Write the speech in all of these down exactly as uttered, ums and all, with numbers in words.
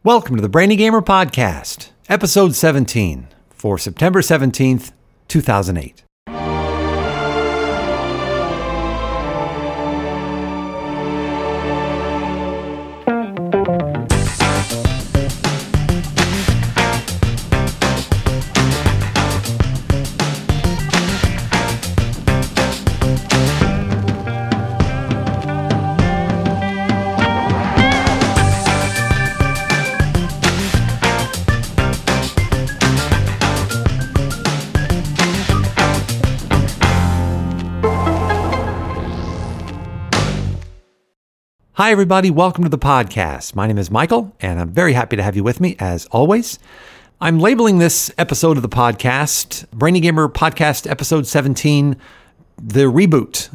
Welcome to the Brainy Gamer Podcast, episode seventeen, for September seventeenth, two thousand eight. Hi, everybody. Welcome to the podcast. My name is Michael, and I'm very happy to have you with me, as always. I'm labeling this episode of the podcast, Brainy Gamer Podcast Episode seventeen, the reboot,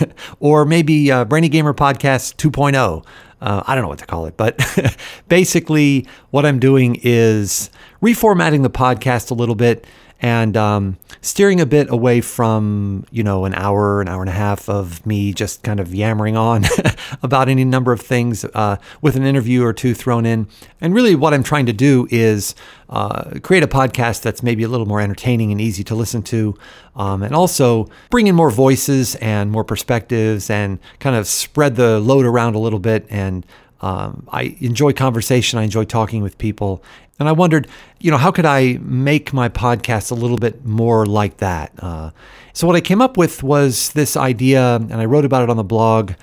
or maybe uh, Brainy Gamer Podcast two point oh. Uh, I don't know what to call it, but basically what I'm doing is reformatting the podcast a little bit and um, steering a bit away from, you know, an hour, an hour and a half of me just kind of yammering on about any number of things uh, with an interview or two thrown in. And really what I'm trying to do is uh, create a podcast that's maybe a little more entertaining and easy to listen to, um, and also bring in more voices and more perspectives and kind of spread the load around a little bit. And um, I enjoy conversation. I enjoy talking with people. And I wondered, you know, how could I make my podcast a little bit more like that? Uh, so what I came up with was this idea, and I wrote about it on the blog,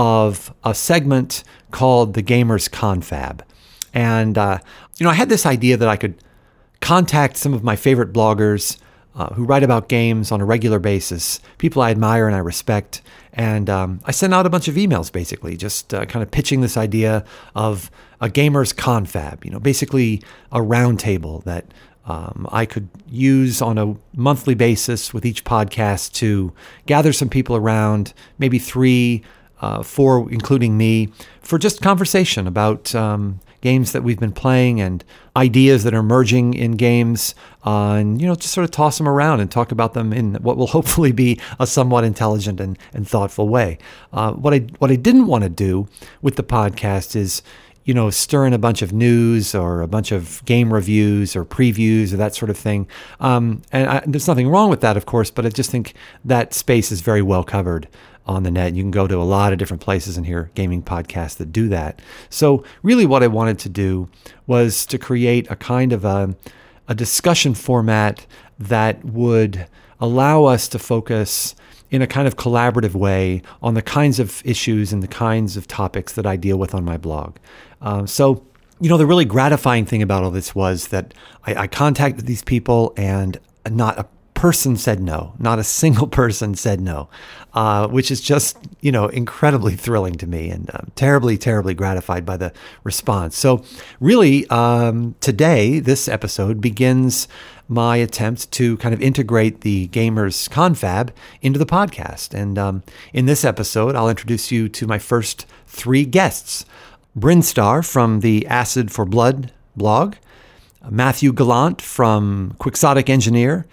of a segment called the Gamer's Confab. And, uh, you know, I had this idea that I could contact some of my favorite bloggers uh, who write about games on a regular basis, people I admire and I respect. And um, I sent out a bunch of emails, basically, just uh, kind of pitching this idea of a gamer's confab, you know, basically a roundtable that um, I could use on a monthly basis with each podcast to gather some people around, maybe three, uh, four, including me, for just conversation about um, games that we've been playing and ideas that are emerging in games, uh, and, you know, just sort of toss them around and talk about them in what will hopefully be a somewhat intelligent and, and thoughtful way. Uh, what I what I didn't want to do with the podcast is, you know, stir in a bunch of news or a bunch of game reviews or previews or that sort of thing. Um, and I, there's nothing wrong with that, of course, but I just think that space is very well covered on the net. You can go to a lot of different places and hear gaming podcasts that do that. So really what I wanted to do was to create a kind of a, a discussion format that would allow us to focus in a kind of collaborative way on the kinds of issues and the kinds of topics that I deal with on my blog. Um, so, you know, the really gratifying thing about all this was that I, I contacted these people and not a person said no. Not a single person said no, uh, which is just, you know, incredibly thrilling to me, and I'm terribly, terribly gratified by the response. So really, um, today, this episode begins my attempt to kind of integrate the Gamer's Confab into the podcast. And um, in this episode, I'll introduce you to my first three guests. Brinstar from the Acid for Blood blog, Matthew Gallant from Quixotic Engineer,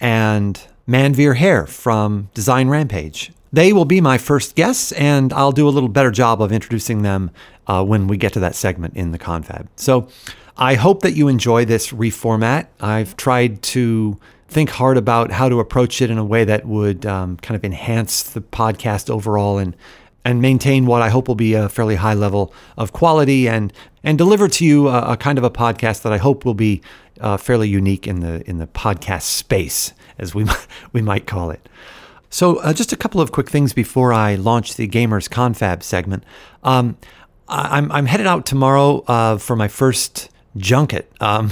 and Manveer Hare from Design Rampage. They will be my first guests, and I'll do a little better job of introducing them uh, when we get to that segment in the confab. So I hope that you enjoy this reformat. I've tried to think hard about how to approach it in a way that would um, kind of enhance the podcast overall and and maintain what I hope will be a fairly high level of quality, and and deliver to you a, a kind of a podcast that I hope will be uh, fairly unique in the in the podcast space, as we we might call it. So uh, just a couple of quick things before I launch the Gamer's Confab segment. Um, I, I'm I'm headed out tomorrow uh, for my first junket, um,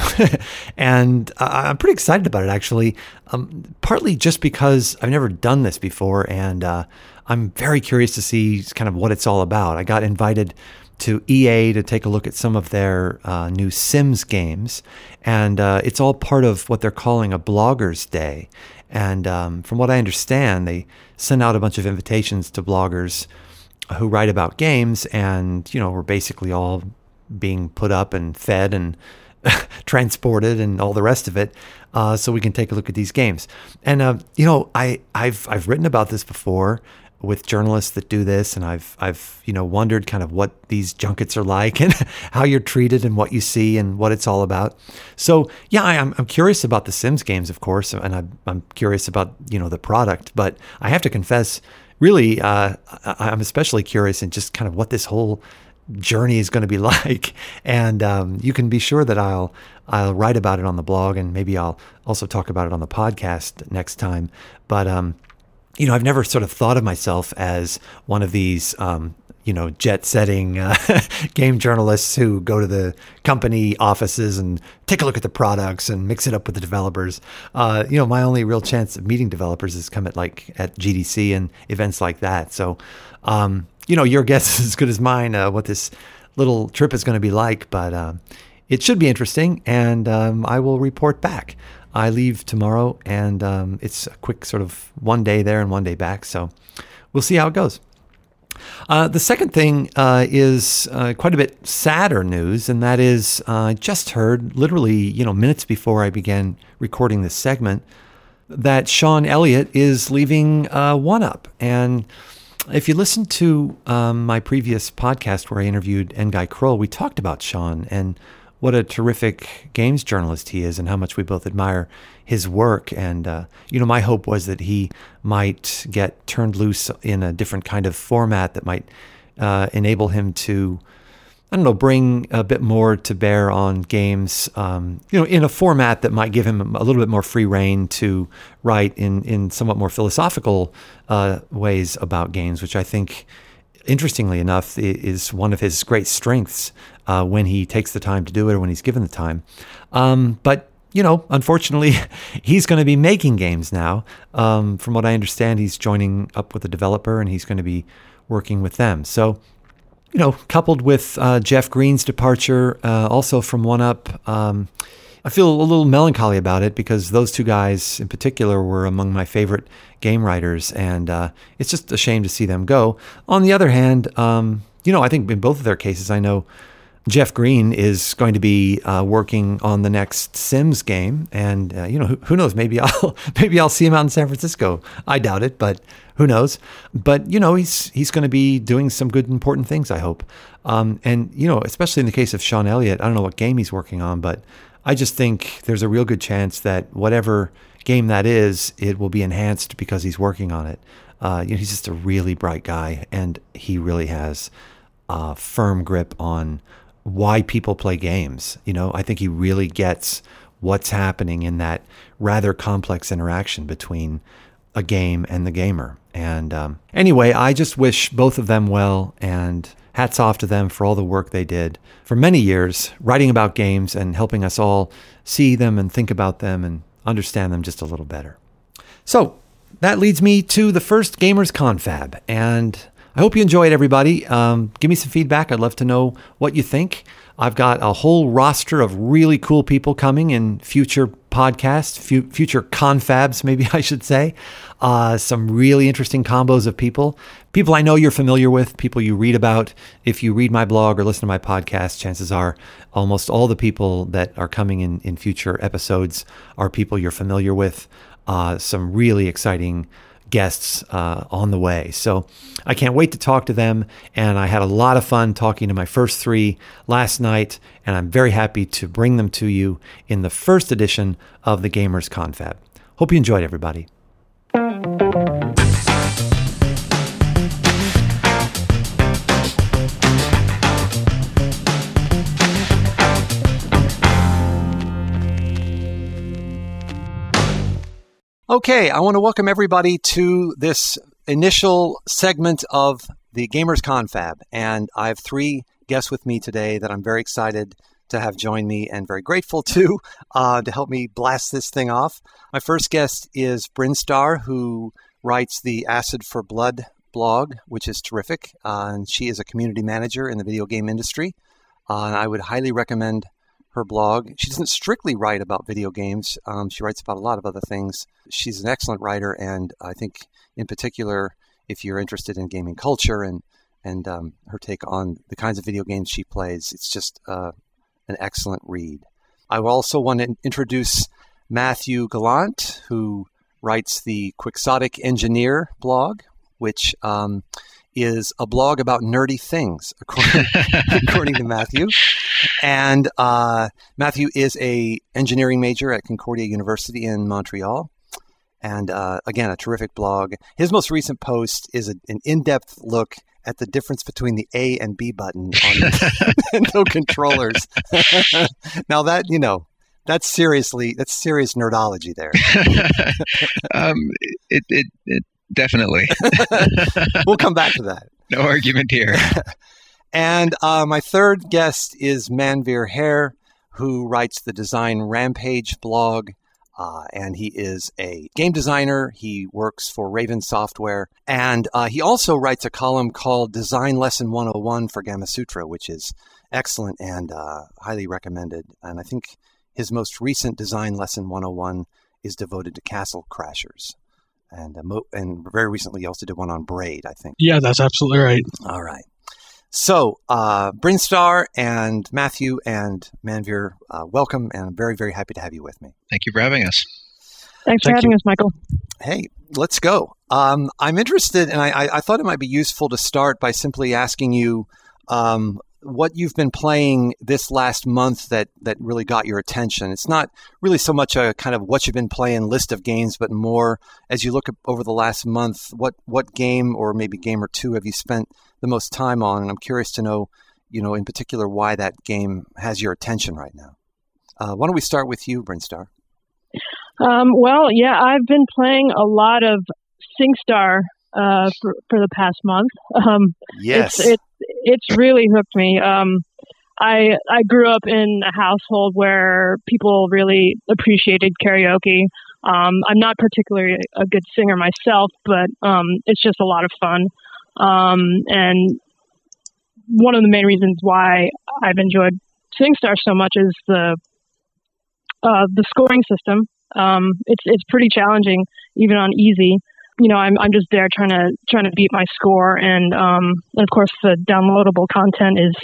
and I'm pretty excited about it, actually, um, partly just because I've never done this before, and uh, I'm very curious to see kind of what it's all about. I got invited to E A to take a look at some of their uh, new Sims games, and uh, it's all part of what they're calling a Bloggers Day. And um, from what I understand, they send out a bunch of invitations to bloggers who write about games, and, you know, we're basically all being put up and fed and transported and all the rest of it, uh, so we can take a look at these games. And uh, you know, I, I've I've written about this before. with journalists that do this, and I've I've you know wondered kind of what these junkets are like and how you're treated and what you see and what it's all about. So yeah, I, I'm I'm curious about the Sims games, of course, and I'm I'm curious about you know the product. But I have to confess, really, uh, I, I'm especially curious in just kind of what this whole journey is going to be like. And um, you can be sure that I'll I'll write about it on the blog, and maybe I'll also talk about it on the podcast next time. But um, you know, I've never sort of thought of myself as one of these, um, you know, jet-setting uh, game journalists who go to the company offices and take a look at the products and mix it up with the developers. Uh, you know, my only real chance of meeting developers is come at like at G D C and events like that. So, um, you know, your guess is as good as mine uh, what this little trip is going to be like. But uh, it should be interesting, and um, I will report back. I leave tomorrow, and um, it's a quick sort of one day there and one day back. So we'll see how it goes. Uh, the second thing uh, is uh, quite a bit sadder news, and that is uh, I just heard, literally, you know, minutes before I began recording this segment, that Sean Elliott is leaving uh, OneUp. And if you listen to um, my previous podcast where I interviewed Nguy Kroll, we talked about Sean and what a terrific games journalist he is and how much we both admire his work. And, uh, you know, my hope was that he might get turned loose in a different kind of format that might uh, enable him to, I don't know, bring a bit more to bear on games, um, you know, in a format that might give him a little bit more free rein to write in, in somewhat more philosophical uh, ways about games, which I think, interestingly enough, is one of his great strengths uh, when he takes the time to do it or when he's given the time. Um, but, you know, unfortunately, he's going to be making games now. Um, from what I understand, he's joining up with a developer and he's going to be working with them. So, you know, coupled with uh, Jeff Green's departure, uh, also from OneUp, um, I feel a little melancholy about it because those two guys in particular were among my favorite game writers, and uh, it's just a shame to see them go. On the other hand, um, you know, I think in both of their cases, I know Jeff Green is going to be uh, working on the next Sims game, and uh, you know, who, who knows? Maybe I'll maybe I'll see him out in San Francisco. I doubt it, but who knows? But you know, he's he's going to be doing some good, important things, I hope. Um, and you know, especially in the case of Sean Elliott, I don't know what game he's working on, but I just think there's a real good chance that whatever game that is, it will be enhanced because he's working on it. Uh, you know, he's just a really bright guy, and he really has a firm grip on why people play games. You know, I think he really gets what's happening in that rather complex interaction between a game and the gamer. And um, anyway, I just wish both of them well, and hats off to them for all the work they did for many years, writing about games and helping us all see them and think about them and understand them just a little better. So that leads me to the first Gamers Confab, and I hope you enjoy it, everybody. Um, give me some feedback. I'd love to know what you think. I've got a whole roster of really cool people coming in future podcasts, fu- future confabs, maybe I should say. Uh, some really interesting combos of people. People I know you're familiar with, people you read about. If you read my blog or listen to my podcast, chances are almost all the people that are coming in, in future episodes are people you're familiar with. Uh, some really exciting guests uh, on the way. So I can't wait to talk to them. And I had a lot of fun talking to my first three last night. And I'm very happy to bring them to you in the first edition of the Gamers Confab. Hope you enjoyed, everybody. Okay, I want to welcome everybody to this initial segment of the Gamers Confab, and I have three guests with me today that I'm very excited to have join me and very grateful to uh, to help me blast this thing off. My first guest is Bryn Starr, who writes the Acid for Blood blog, which is terrific, uh, and she is a community manager in the video game industry, uh, and I would highly recommend her blog. She doesn't strictly write about video games. Um, she writes about a lot of other things. She's an excellent writer, and I think in particular, if you're interested in gaming culture and and um, her take on the kinds of video games she plays, it's just uh, an excellent read. I also want to introduce Matthew Gallant, who writes the Quixotic Engineer blog. which um, is a blog about nerdy things, according, according to Matthew. And uh, Matthew is a engineering major at Concordia University in Montreal. And uh, again, a terrific blog. His most recent post is a, an in-depth look at the difference between the A and B button on Nintendo controllers. Now that, you know, that's seriously, that's serious nerdology there. um, it, it, it definitely. We'll come back to that. No argument here. And uh, my third guest is Manveer Hare, who writes the Design Rampage blog. Uh, and he is a game designer. He works for Raven Software. And uh, he also writes a column called Design Lesson one oh one for Gamasutra, which is excellent and uh, highly recommended. And I think his most recent Design Lesson one oh one is devoted to Castle Crashers. And, uh, mo- and very recently he also did one on Braid, I think. Yeah, that's absolutely right. All right. So, uh, Brinstar and Matthew and Manveer, uh, welcome, and I'm very, very happy to have you with me. Thank you for having us. Thanks for Thank having you. us, Michael. Hey, let's go. Um, I'm interested, and I, I, I thought it might be useful to start by simply asking you um, what you've been playing this last month that, that really got your attention. It's not really so much a kind of what you've been playing list of games, but more as you look over the last month, what, what game or maybe game or two have you spent the most time on? And I'm curious to know, you know, in particular, why that game has your attention right now. Uh, why don't we start with you, Brinstar? Um, well, yeah, I've been playing a lot of SingStar uh, for, for the past month. Um, Yes. It's, it, it's really hooked me. Um, I I grew up in a household where people really appreciated karaoke. Um, I'm not particularly a good singer myself, but um, it's just a lot of fun. Um, and one of the main reasons why I've enjoyed SingStar so much is the uh, the scoring system. Um, it's it's pretty challenging, even on easy. You know, I'm I'm just there trying to trying to beat my score, and um, and of course the downloadable content is,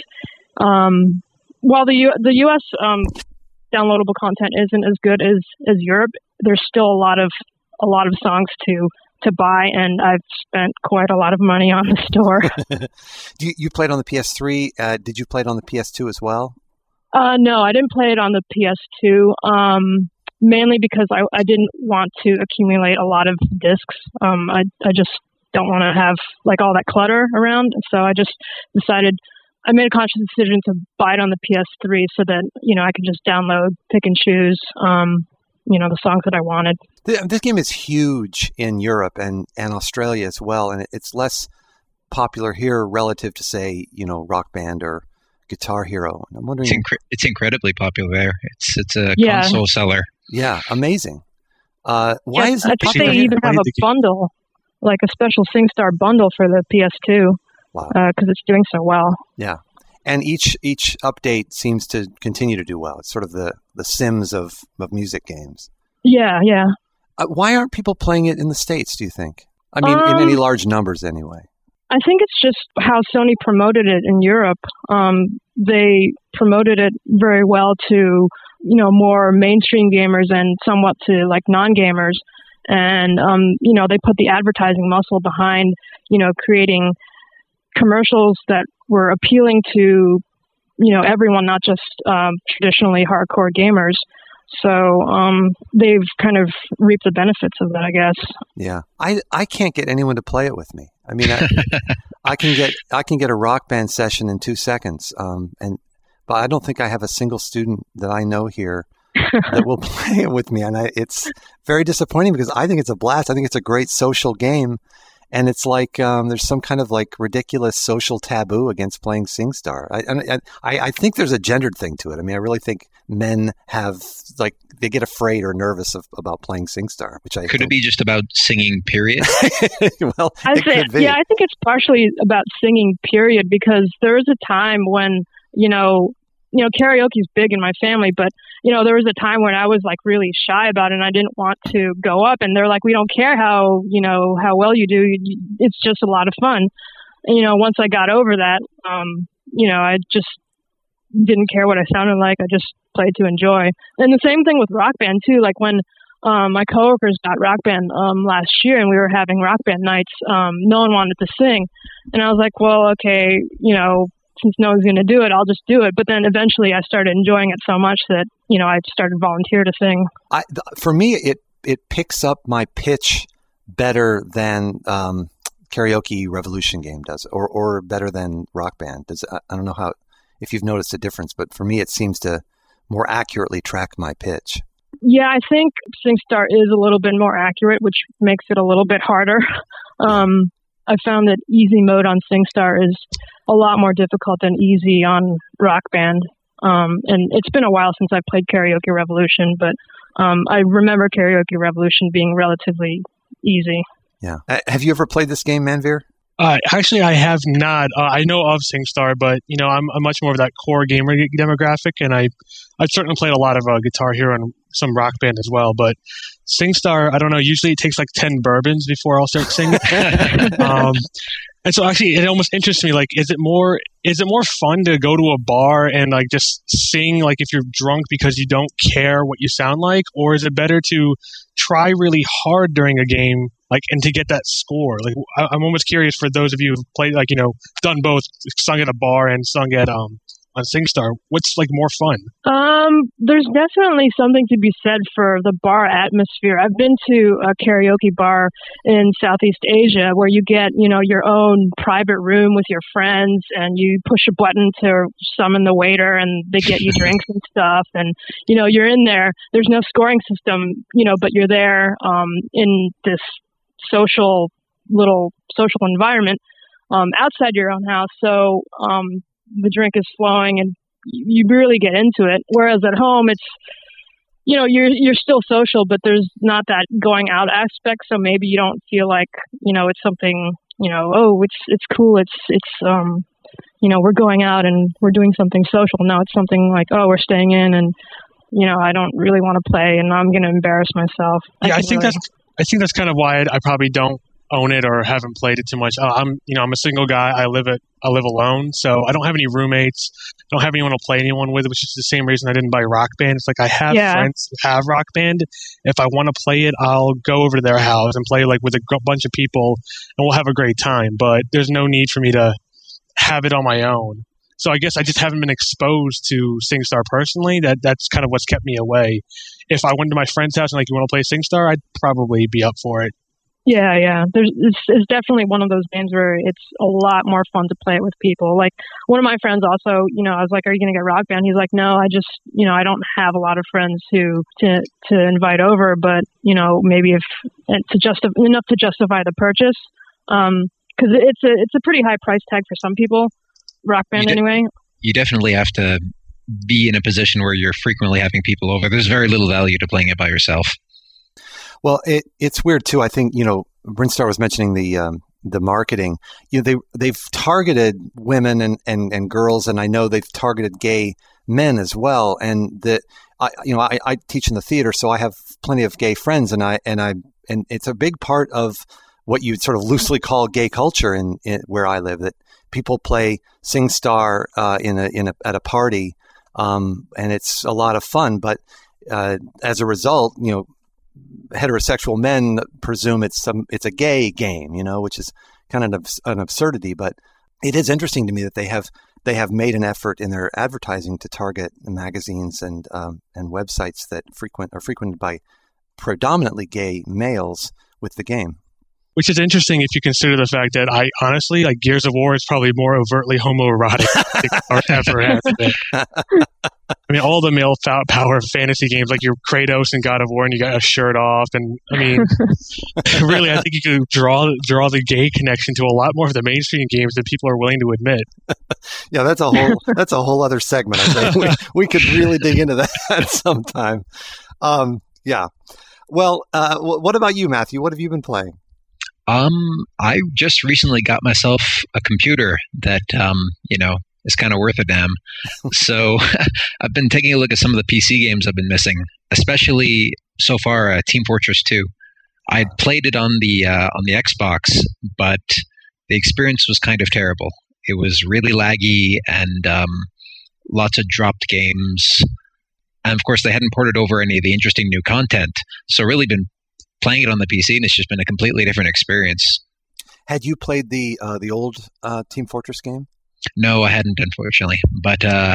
um, while the U- the U S um, downloadable content isn't as good as, as Europe, there's still a lot of a lot of songs to to buy, and I've spent quite a lot of money on the store. Do you, you played on the P S three. Uh, did you play it on the P S two as well? Uh, no, I didn't play it on the P S two, um, mainly because I, I didn't want to accumulate a lot of discs. Um, I, I just don't want to have like all that clutter around. So I just decided, I made a conscious decision to buy it on the P S three so that, you know, I could just download, pick and choose, um, you know, the songs that I wanted. This game is huge in Europe and, and Australia as well, and it's less popular here relative to, say, you know, Rock Band or Guitar Hero. And I'm wondering, It's, inc- it's incredibly popular there. It's it's a Yeah. console seller. yeah, amazing. Uh, why Yeah, is I it think popular they here? even Why have do a you think it- bundle, like a special SingStar bundle for the P S two, Wow. because it's doing so well. Yeah, and each each update seems to continue to do well. It's sort of the, the Sims of, of music games. Yeah, yeah. Uh, why aren't people playing it in the States, do you think? I mean, in Um, any large numbers anyway. I think it's just how Sony promoted it in Europe. Um, they promoted it very well to, you know, more mainstream gamers and somewhat to like non-gamers. And, um, you know, they put the advertising muscle behind, you know, creating commercials that were appealing to, you know, everyone, not just um, traditionally hardcore gamers. So um, they've kind of reaped the benefits of that, I guess. Yeah, I, I can't get anyone to play it with me. I mean, I, I can get I can get a Rock Band session in two seconds, um, and but I don't think I have a single student that I know here that will play it with me, and I, it's very disappointing because I think it's a blast. I think it's a great social game, and it's like um, there's some kind of like ridiculous social taboo against playing SingStar. I, and I I think there's a gendered thing to it. I mean, I really think men have like they get afraid or nervous of, about playing SingStar, which I Could don't- it be just about singing, period? well, I it say, could be. yeah, I think it's partially about singing, period, because there was a time when, you know, you know, karaoke is big in my family, but, you know, there was a time when I was like really shy about it and I didn't want to go up, and they're like, we don't care how, you know, how well you do. It's just a lot of fun. And, you know, once I got over that, um, you know, I just didn't care what I sounded like. I just played to enjoy. And the same thing with Rock Band too. Like when um, my coworkers got Rock Band um, last year, and we were having Rock Band nights. Um, no one wanted to sing, and I was like, well, okay, you know, since no one's going to do it, I'll just do it. But then eventually I started enjoying it so much that, you know, I started volunteer to sing. I, th- for me, it, it picks up my pitch better than um, Karaoke Revolution game does, or, or better than Rock Band. Does, I, I don't know how, if you've noticed a difference, but for me, it seems to more accurately track my pitch. Yeah, I think SingStar is a little bit more accurate, which makes it a little bit harder. Um, I found that easy mode on SingStar is a lot more difficult than easy on Rock Band. Um, and it's been a while since I played Karaoke Revolution, but um, I remember Karaoke Revolution being relatively easy. Yeah. Uh, have you ever played this game, Manveer? Uh, actually, I have not. Uh, I know of SingStar, but you know, I'm, I'm much more of that core gamer demographic, and I I've certainly played a lot of uh, Guitar Hero and some Rock Band as well. But SingStar, I don't know. Usually, it takes like ten bourbons before I'll start singing. um, and so, actually, it almost interests me. Like, is it more is it more fun to go to a bar and like just sing like if you're drunk because you don't care what you sound like, or is it better to try really hard during a game? Like, and to get that score, like I, I'm almost curious for those of you who've played, like, you know, done both, sung at a bar and sung at um on SingStar. What's like more fun? Um, there's definitely something to be said for the bar atmosphere. I've been to a karaoke bar in Southeast Asia where you get, you know, your own private room with your friends, and you push a button to summon the waiter, and they get you drinks and stuff. And you know, you're in there. There's no scoring system, you know, but you're there um in this social little social environment um, outside your own house. So um, the drink is flowing and you really get into it. Whereas at home, it's, you know, you're you're still social, but there's not that going out aspect. So maybe you don't feel like, you know, it's something, you know, oh, it's it's cool. It's it's um, you know, we're going out and we're doing something social. No, it's something like, oh, we're staying in, and you know, I don't really want to play, and I'm going to embarrass myself. Yeah, I, I think really... that's. I think that's kind of why I probably don't own it or haven't played it too much. Uh, I'm, you know, I'm a single guy. I live at, I live alone, so I don't have any roommates. Don't have anyone to play anyone with, which is the same reason I didn't buy Rock Band. It's like I have yeah. friends who have Rock Band. If I want to play it, I'll go over to their house and play like with a g- bunch of people, and we'll have a great time. But there's no need for me to have it on my own. So I guess I just haven't been exposed to SingStar personally. That that's kind of what's kept me away. If I went to my friend's house and like, you want to play SingStar, I'd probably be up for it. Yeah, yeah. There's it's, it's definitely one of those games where it's a lot more fun to play it with people. Like one of my friends also, you know, I was like, "Are you going to get Rock Band?" He's like, "No, I just, you know, I don't have a lot of friends who to to invite over, but you know, maybe if to justify enough to justify the purchase, um, because it's a it's a pretty high price tag for some people, Rock Band you de- anyway. You definitely have to be in a position where you're frequently having people over. There's very little value to playing it by yourself. Well, it, it's weird too. I think, you know, Brinstar was mentioning the um, the marketing. You know, they they've targeted women and, and, and girls, and I know they've targeted gay men as well. And the I you know I, I teach in the theater, so I have plenty of gay friends, and I and I and it's a big part of what you sort of loosely call gay culture in, in where I live. That people play SingStar uh, in a in a at a party, um, and it's a lot of fun. But uh, as a result, you know, heterosexual men presume it's some it's a gay game, you know, which is kind of an, abs- an absurdity. But it is interesting to me that they have they have made an effort in their advertising to target magazines and um, and websites that frequent are frequented by predominantly gay males with the game. Which is interesting if you consider the fact that I honestly, like, Gears of War is probably more overtly homoerotic than ever has been. I mean, all the male power fantasy games, like your Kratos and God of War, and you got a shirt off, and I mean, really, I think you could draw draw the gay connection to a lot more of the mainstream games than people are willing to admit. Yeah, that's a whole that's a whole other segment. I think we, we could really dig into that sometime. Um, yeah. Well, uh, what about you, Matthew? What have you been playing? Um, I just recently got myself a computer that, um, you know, is kind of worth a damn. So I've been taking a look at some of the P C games I've been missing, especially so far uh, Team Fortress two. I'd played it on the uh, on the Xbox, but the experience was kind of terrible. It was really laggy and um, lots of dropped games. And of course, they hadn't ported over any of the interesting new content. So really been playing it on the P C, and it's just been a completely different experience. Had you played the uh, the old uh, Team Fortress game? No, I hadn't, unfortunately. But uh,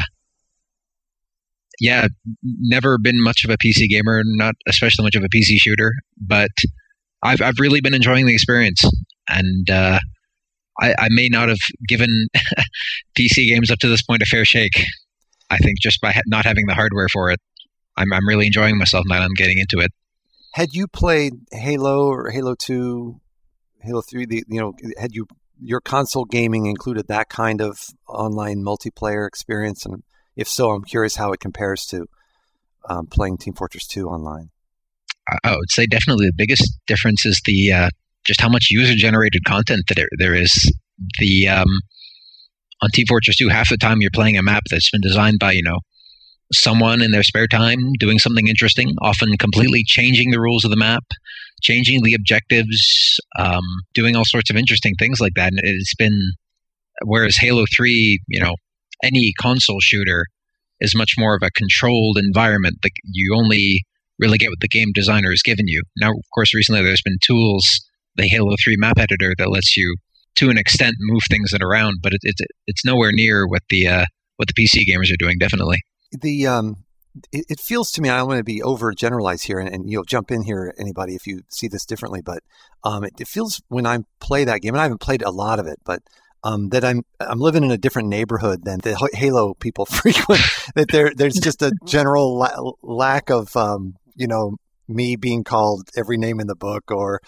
yeah, never been much of a P C gamer, not especially much of a P C shooter. But I've I've really been enjoying the experience, and uh, I, I may not have given P C games up to this point a fair shake. I think just by ha- not having the hardware for it, I'm I'm really enjoying myself now. I'm getting into it. Had you played Halo or Halo two, Halo three? The you know, had you your console gaming included that kind of online multiplayer experience? And if so, I'm curious how it compares to um, playing Team Fortress two online. I would say definitely the biggest difference is the uh, just how much user-generated content that there, there is. The um, on Team Fortress two, half the time you're playing a map that's been designed by you know someone in their spare time doing something interesting, often completely changing the rules of the map, changing the objectives, um, doing all sorts of interesting things like that. And it's been, whereas Halo three, you know, any console shooter is much more of a controlled environment that you only really get what the game designer has given you. Now, of course, recently there's been tools, the Halo three map editor, that lets you, to an extent, move things around, but it, it, it's nowhere near what the uh, what the P C gamers are doing, definitely. The um, it, it feels to me, I don't want to be overgeneralized here, and, and you'll jump in here, anybody, if you see this differently, but um, it, it feels when I play that game, and I haven't played a lot of it, but um, that I'm I'm living in a different neighborhood than the Halo people frequent. That there there's just a general la- lack of um, you know me being called every name in the book, or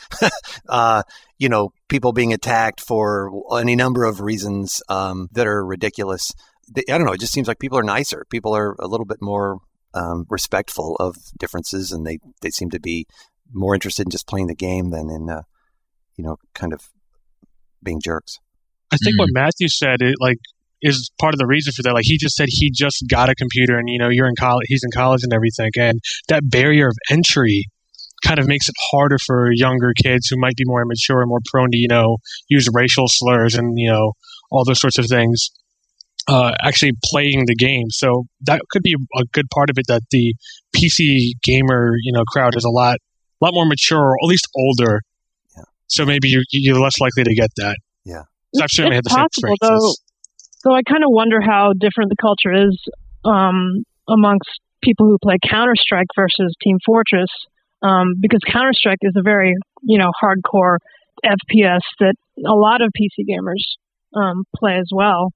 uh, you know people being attacked for any number of reasons um, that are ridiculous. I don't know. It just seems like people are nicer. People are a little bit more um, respectful of differences, and they, they seem to be more interested in just playing the game than in, uh, you know, kind of being jerks. I think mm-hmm. what Matthew said, it like is part of the reason for that. Like he just said, he just got a computer, and you know, you're in college, he's in college, and everything, and that barrier of entry kind of makes it harder for younger kids who might be more immature and more prone to you know use racial slurs and you know all those sorts of things. Uh, actually playing the game. So that could be a good part of it, that the P C gamer, you know, crowd is a lot, lot more mature, or at least older. Yeah. So maybe you're, you're less likely to get that. Yeah. So I've certainly it's had the possible, same though. So I kind of wonder how different the culture is um, amongst people who play Counter-Strike versus Team Fortress, um, because Counter-Strike is a very, you know, hardcore F P S that a lot of P C gamers um, play as well.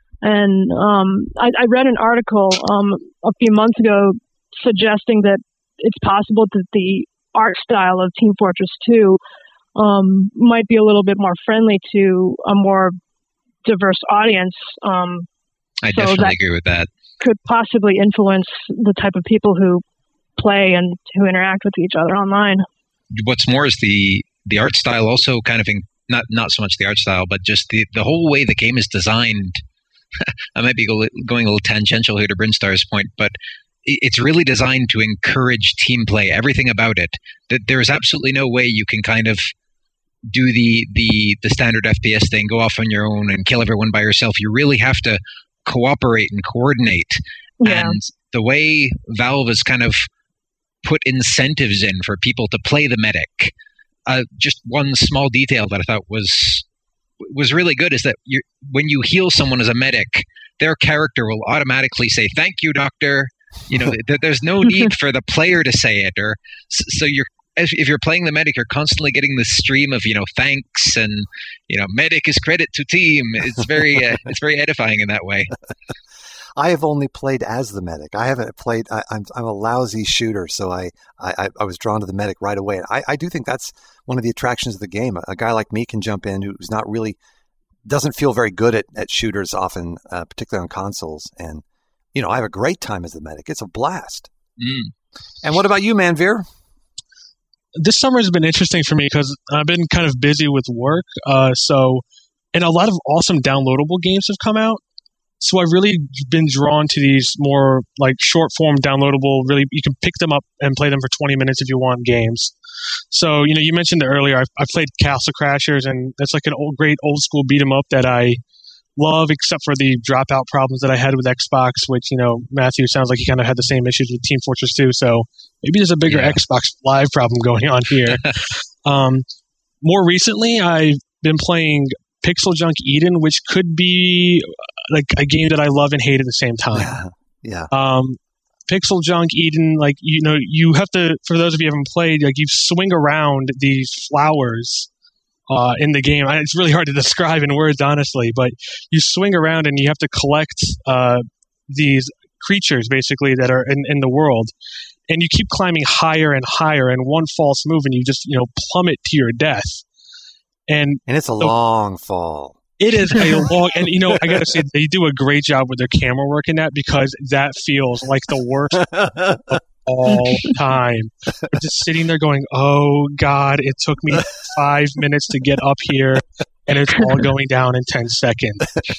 And um, I, I read an article um, a few months ago suggesting that it's possible that the art style of Team Fortress two um, might be a little bit more friendly to a more diverse audience. Um, I so definitely agree with that. Could possibly influence the type of people who play and who interact with each other online. What's more is the the art style also kind of, in, not not so much the art style, but just the, the whole way the game is designed. I might be go, going a little tangential here to Brinstar's point, but it's really designed to encourage team play. Everything about it. That there is absolutely no way you can kind of do the, the the standard F P S thing, go off on your own and kill everyone by yourself. You really have to cooperate and coordinate. Yeah. And the way Valve has kind of put incentives in for people to play the medic, uh, just one small detail that I thought was was really good is that you, when you heal someone as a medic, their character will automatically say, "Thank you, doctor." You know, th- there's no need for the player to say it, or so you're. If you're playing the medic, you're constantly getting this stream of you know thanks and you know medic is credit to team. It's very uh, it's very edifying in that way. I have only played as the medic. I haven't played. I, I'm I'm a lousy shooter, so I, I, I was drawn to the medic right away. I, I do think that's one of the attractions of the game. A, a guy like me can jump in who's not really doesn't feel very good at, at shooters often, uh, particularly on consoles. And you know, I have a great time as the medic. It's a blast. Mm. And what about you, Manveer? This summer has been interesting for me because I've been kind of busy with work. Uh, so, and a lot of awesome downloadable games have come out. So I've really been drawn to these more like short form downloadable, really, you can pick them up and play them for twenty minutes if you want games. So, you know, you mentioned earlier, I, I played Castle Crashers, and that's like an old, great old school beat 'em up that I love, except for the dropout problems that I had with Xbox, which, you know, Matthew sounds like he kind of had the same issues with Team Fortress two. So maybe there's a bigger Yeah. Xbox Live problem going on here. um, more recently, I've been playing Pixel Junk Eden, which could be like a game that I love and hate at the same time. Yeah. Um, Pixel Junk Eden, like, you know, you have to, for those of you who haven't played, like, you swing around these flowers uh, in the game. It's really hard to describe in words, honestly, but you swing around and you have to collect uh, these creatures, basically, that are in, in the world. And you keep climbing higher and higher, and one false move and you just, you know, plummet to your death. And, And it's a the, long fall. It is a long, and you know, I gotta say, they do a great job with their camera work in that, because that feels like the worst of all time. You're just sitting there going, "Oh God, it took me five minutes to get up here, and it's all going down in ten seconds."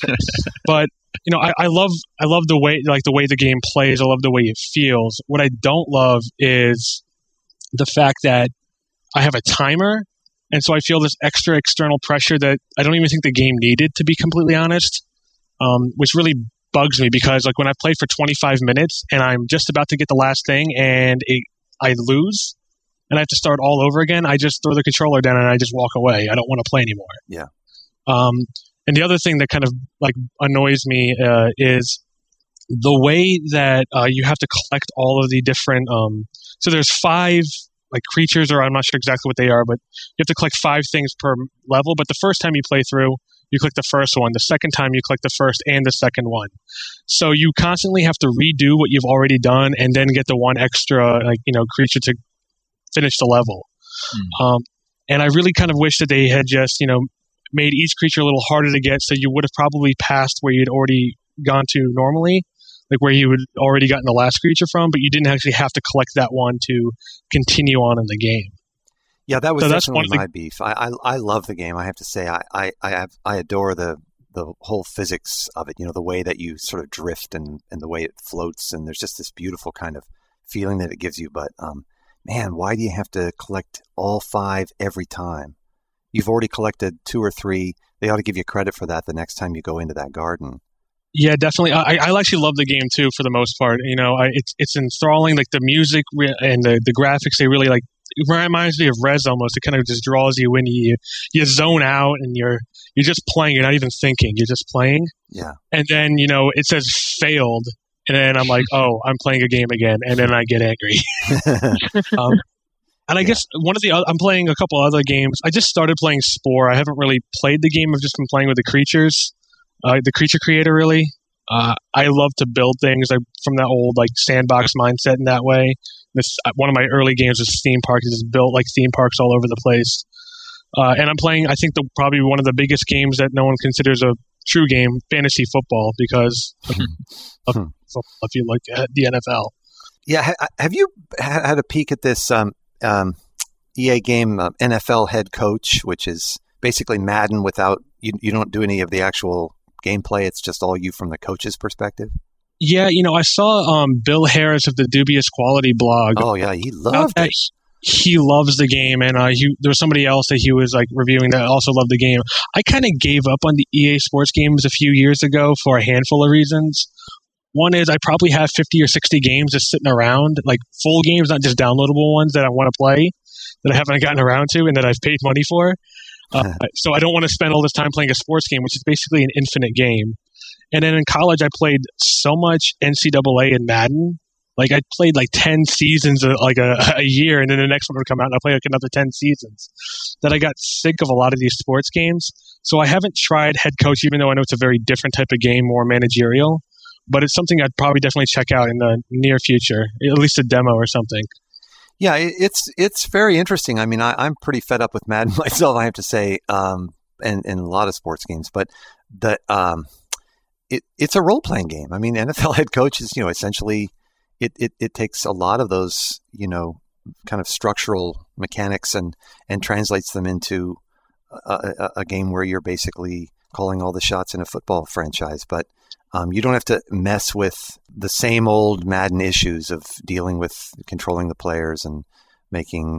But you know, I, I love, I love the way, like the way the game plays. I love the way it feels. What I don't love is the fact that I have a timer. And so I feel this extra external pressure that I don't even think the game needed, to be completely honest, um, which really bugs me, because like when I play for twenty-five minutes and I'm just about to get the last thing and it, I lose and I have to start all over again, I just throw the controller down and I just walk away. I don't want to play anymore. Yeah. Um, and the other thing that kind of like annoys me uh, is the way that uh, you have to collect all of the different. Um, so there's five. Like creatures, or I'm not sure exactly what they are, but you have to collect five things per level. But the first time you play through, you click the first one. The second time, you click the first and the second one. So you constantly have to redo what you've already done, and then get the one extra, like, you know, creature to finish the level. Mm. Um, and I really kind of wish that they had just, you know, made each creature a little harder to get, so you would have probably passed where you'd already gone to normally. Like where you had already gotten the last creature from, but you didn't actually have to collect that one to continue on in the game. Yeah, that was so definitely the, my beef. I, I I love the game. I have to say, I I I, have, I adore the the whole physics of it. You know, the way that you sort of drift and, and the way it floats, and there's just this beautiful kind of feeling that it gives you. But um, man, why do you have to collect all five every time? You've already collected two or three. They ought to give you credit for that the next time you go into that garden. Yeah, definitely. I, I actually love the game too, for the most part. You know, I, it's it's enthralling. Like the music and the, the graphics, they really like. It reminds me of Rez almost. It kind of just draws you in. You you zone out, and you're you're just playing. You're not even thinking. You're just playing. Yeah. And then, you know, it says failed, and then I'm like, oh, I'm playing a game again, and then I get angry. um, and I yeah. guess one of the other, I'm playing a couple other games. I just started playing Spore. I haven't really played the game. I've just been playing with the creatures. Uh, the creature creator, really. Uh, I love to build things like, from that old like sandbox mindset in that way. This one of my early games was Theme Park. It's just built like theme parks all over the place. Uh, and I'm playing, I think, the probably one of the biggest games that no one considers a true game, fantasy football, because of, of football, if you look at the N F L. Yeah, ha- have you had a peek at this um, um, E A game, uh, N F L Head Coach, which is basically Madden without you? You don't do any of the actual gameplay. It's just all you from the coach's perspective. Yeah, you know, I saw um, Bill Harris of the Dubious Quality blog. Oh yeah, he loved it. He loves the game, and uh, he, there was somebody else that he was like reviewing that also loved the game. I kind of gave up on the E A Sports games a few years ago for a handful of reasons. One is I probably have fifty or sixty games just sitting around, like full games, not just downloadable ones that I want to play that I haven't gotten around to and that I've paid money for. Uh, so I don't want to spend all this time playing a sports game, which is basically an infinite game. And then in college, I played so much N C double A and Madden. Like I played like ten seasons, of, like a, a year, and then the next one would come out, and I played like another ten seasons. That I got sick of a lot of these sports games. So I haven't tried Head Coach, even though I know it's a very different type of game, more managerial. But it's something I'd probably definitely check out in the near future, at least a demo or something. Yeah, it's it's very interesting. I mean, I, I'm pretty fed up with Madden myself, I have to say, um, and, and a lot of sports games. But the um, it it's a role playing game. I mean, N F L Head Coach is, you know, essentially it, it, it takes a lot of those, you know, kind of structural mechanics and, and translates them into a, a, a game where you're basically calling all the shots in a football franchise. But Um, you don't have to mess with the same old Madden issues of dealing with controlling the players and making,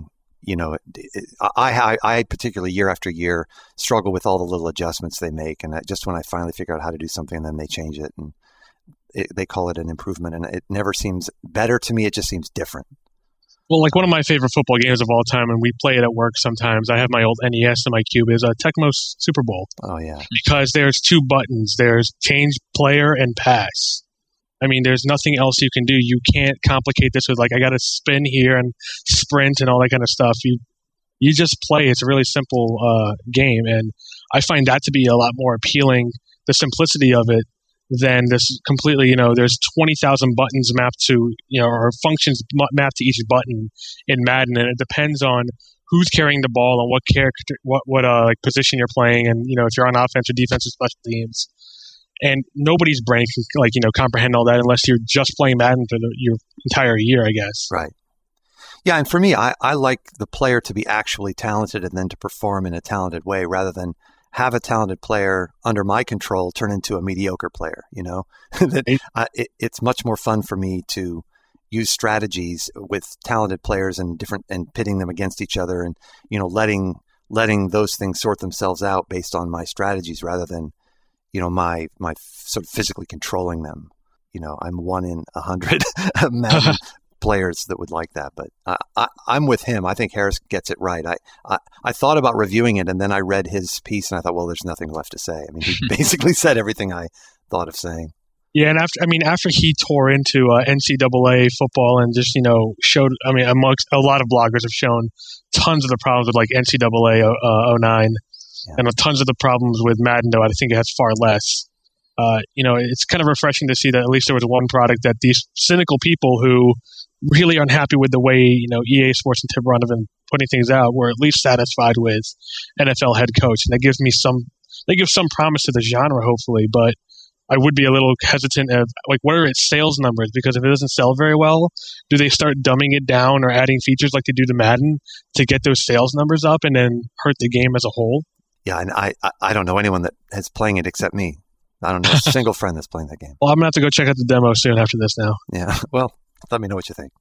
you know, it, I, I, I particularly year after year struggle with all the little adjustments they make. And just when I finally figure out how to do something, then they change it and it, they call it an improvement. And it never seems better to me. It just seems different. Well, like one of my favorite football games of all time, and we play it at work sometimes. I have my old N E S in my cube, is uh, Tecmo Super Bowl. Oh, yeah. Because there's two buttons. There's change player and pass. I mean, there's nothing else you can do. You can't complicate this with, like, I got to spin here and sprint and all that kind of stuff. You you just play. It's a really simple uh, game. And I find that to be a lot more appealing, the simplicity of it, than this completely, you know, there's twenty thousand buttons mapped to, you know, or functions mapped to each button in Madden. And it depends on who's carrying the ball and what character, what, what uh, like position you're playing. And, you know, if you're on offense or defense or special teams. And nobody's brain can, like, you know, comprehend all that unless you're just playing Madden for the, your entire year, I guess. Right. Yeah, and for me, I, I like the player to be actually talented and then to perform in a talented way rather than have a talented player under my control turn into a mediocre player, you know? that, I, it, it's much more fun for me to use strategies with talented players and different and pitting them against each other and, you know, letting letting those things sort themselves out based on my strategies rather than you know, my my sort of physically controlling them. You know, I'm one in a hundred Madden players that would like that. But I, I, I'm with him. I think Harris gets it right. I, I, I thought about reviewing it, and then I read his piece, and I thought, well, there's nothing left to say. I mean, he basically said everything I thought of saying. Yeah, and after I mean, after he tore into uh, N C double A football and just, you know, showed, I mean, amongst a lot of bloggers have shown tons of the problems with, like, N C double A uh, oh nine. Yeah. And tons of the problems with Madden, though, I think it has far less. Uh, you know, it's kind of refreshing to see that at least there was one product that these cynical people who really aren't happy with the way, you know, E A Sports and Tim Ron have been putting things out were at least satisfied with N F L head coach. And that gives me some, they give some promise to the genre, hopefully. But I would be a little hesitant of, like, what are its sales numbers? Because if it doesn't sell very well, do they start dumbing it down or adding features like they do to Madden to get those sales numbers up and then hurt the game as a whole? Yeah, and I, I don't know anyone that is playing it except me. I don't know a single friend that's playing that game. Well, I'm going to have to go check out the demo soon after this now. Yeah, well, let me know what you think.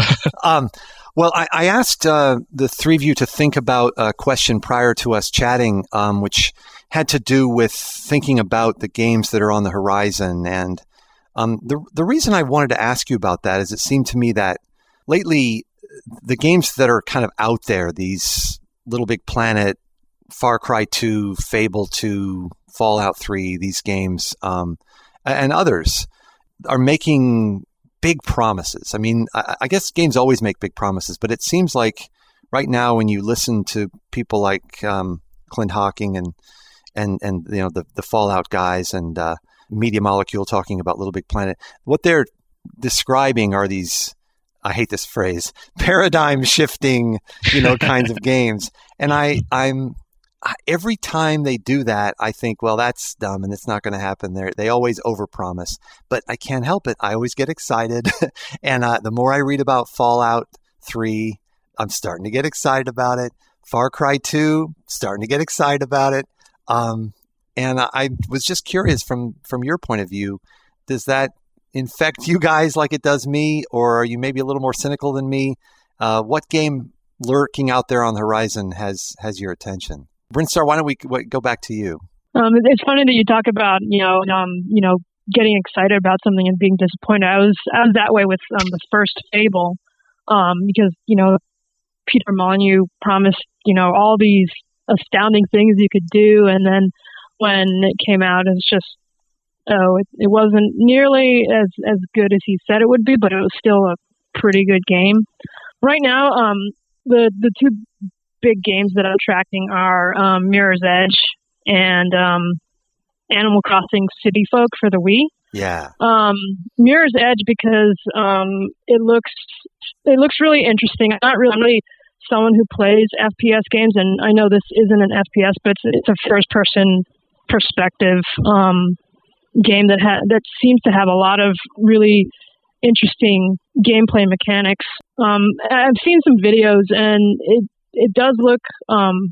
um, well, I, I asked uh, the three of you to think about a question prior to us chatting, um, which had to do with thinking about the games that are on the horizon. And um, the the reason I wanted to ask you about that is it seemed to me that lately the games that are kind of out there, these Little Big Planet, Far Cry two, Fable two, Fallout three, these games, um, and others are making big promises. I mean, I, I guess games always make big promises, but it seems like right now when you listen to people like um, Clint Hawking and and and you know the the Fallout guys and uh, Media Molecule talking about Little Big Planet, what they're describing are these, I hate this phrase, paradigm shifting, you know, kinds of games, and I I'm. Every time they do that, I think, well, that's dumb and it's not going to happen. They they always overpromise, but I can't help it. I always get excited, and uh, the more I read about Fallout three, I'm starting to get excited about it. Far Cry two, starting to get excited about it. Um, and I, I was just curious from from your point of view, does that infect you guys like it does me, or are you maybe a little more cynical than me? Uh, what game lurking out there on the horizon has has your attention? Brinstar, why don't we go back to you? Um, it's funny that you talk about, you know, um, you know, getting excited about something and being disappointed. I was, I was that way with um, the first Fable, um, because, you know, Peter Molyneux promised, you know, all these astounding things you could do, and then when it came out, it was just, oh, it, it wasn't nearly as as good as he said it would be, but it was still a pretty good game. Right now, um, the the two big games that I'm tracking are um, Mirror's Edge and um, Animal Crossing City Folk for the Wii. Yeah. Um, Mirror's Edge because um, it looks it looks really interesting. I'm not really, really someone who plays F P S games, and I know this isn't an F P S, but it's, it's a first person perspective um, game that ha- that seems to have a lot of really interesting gameplay mechanics. Um, I've seen some videos, and it it does look um,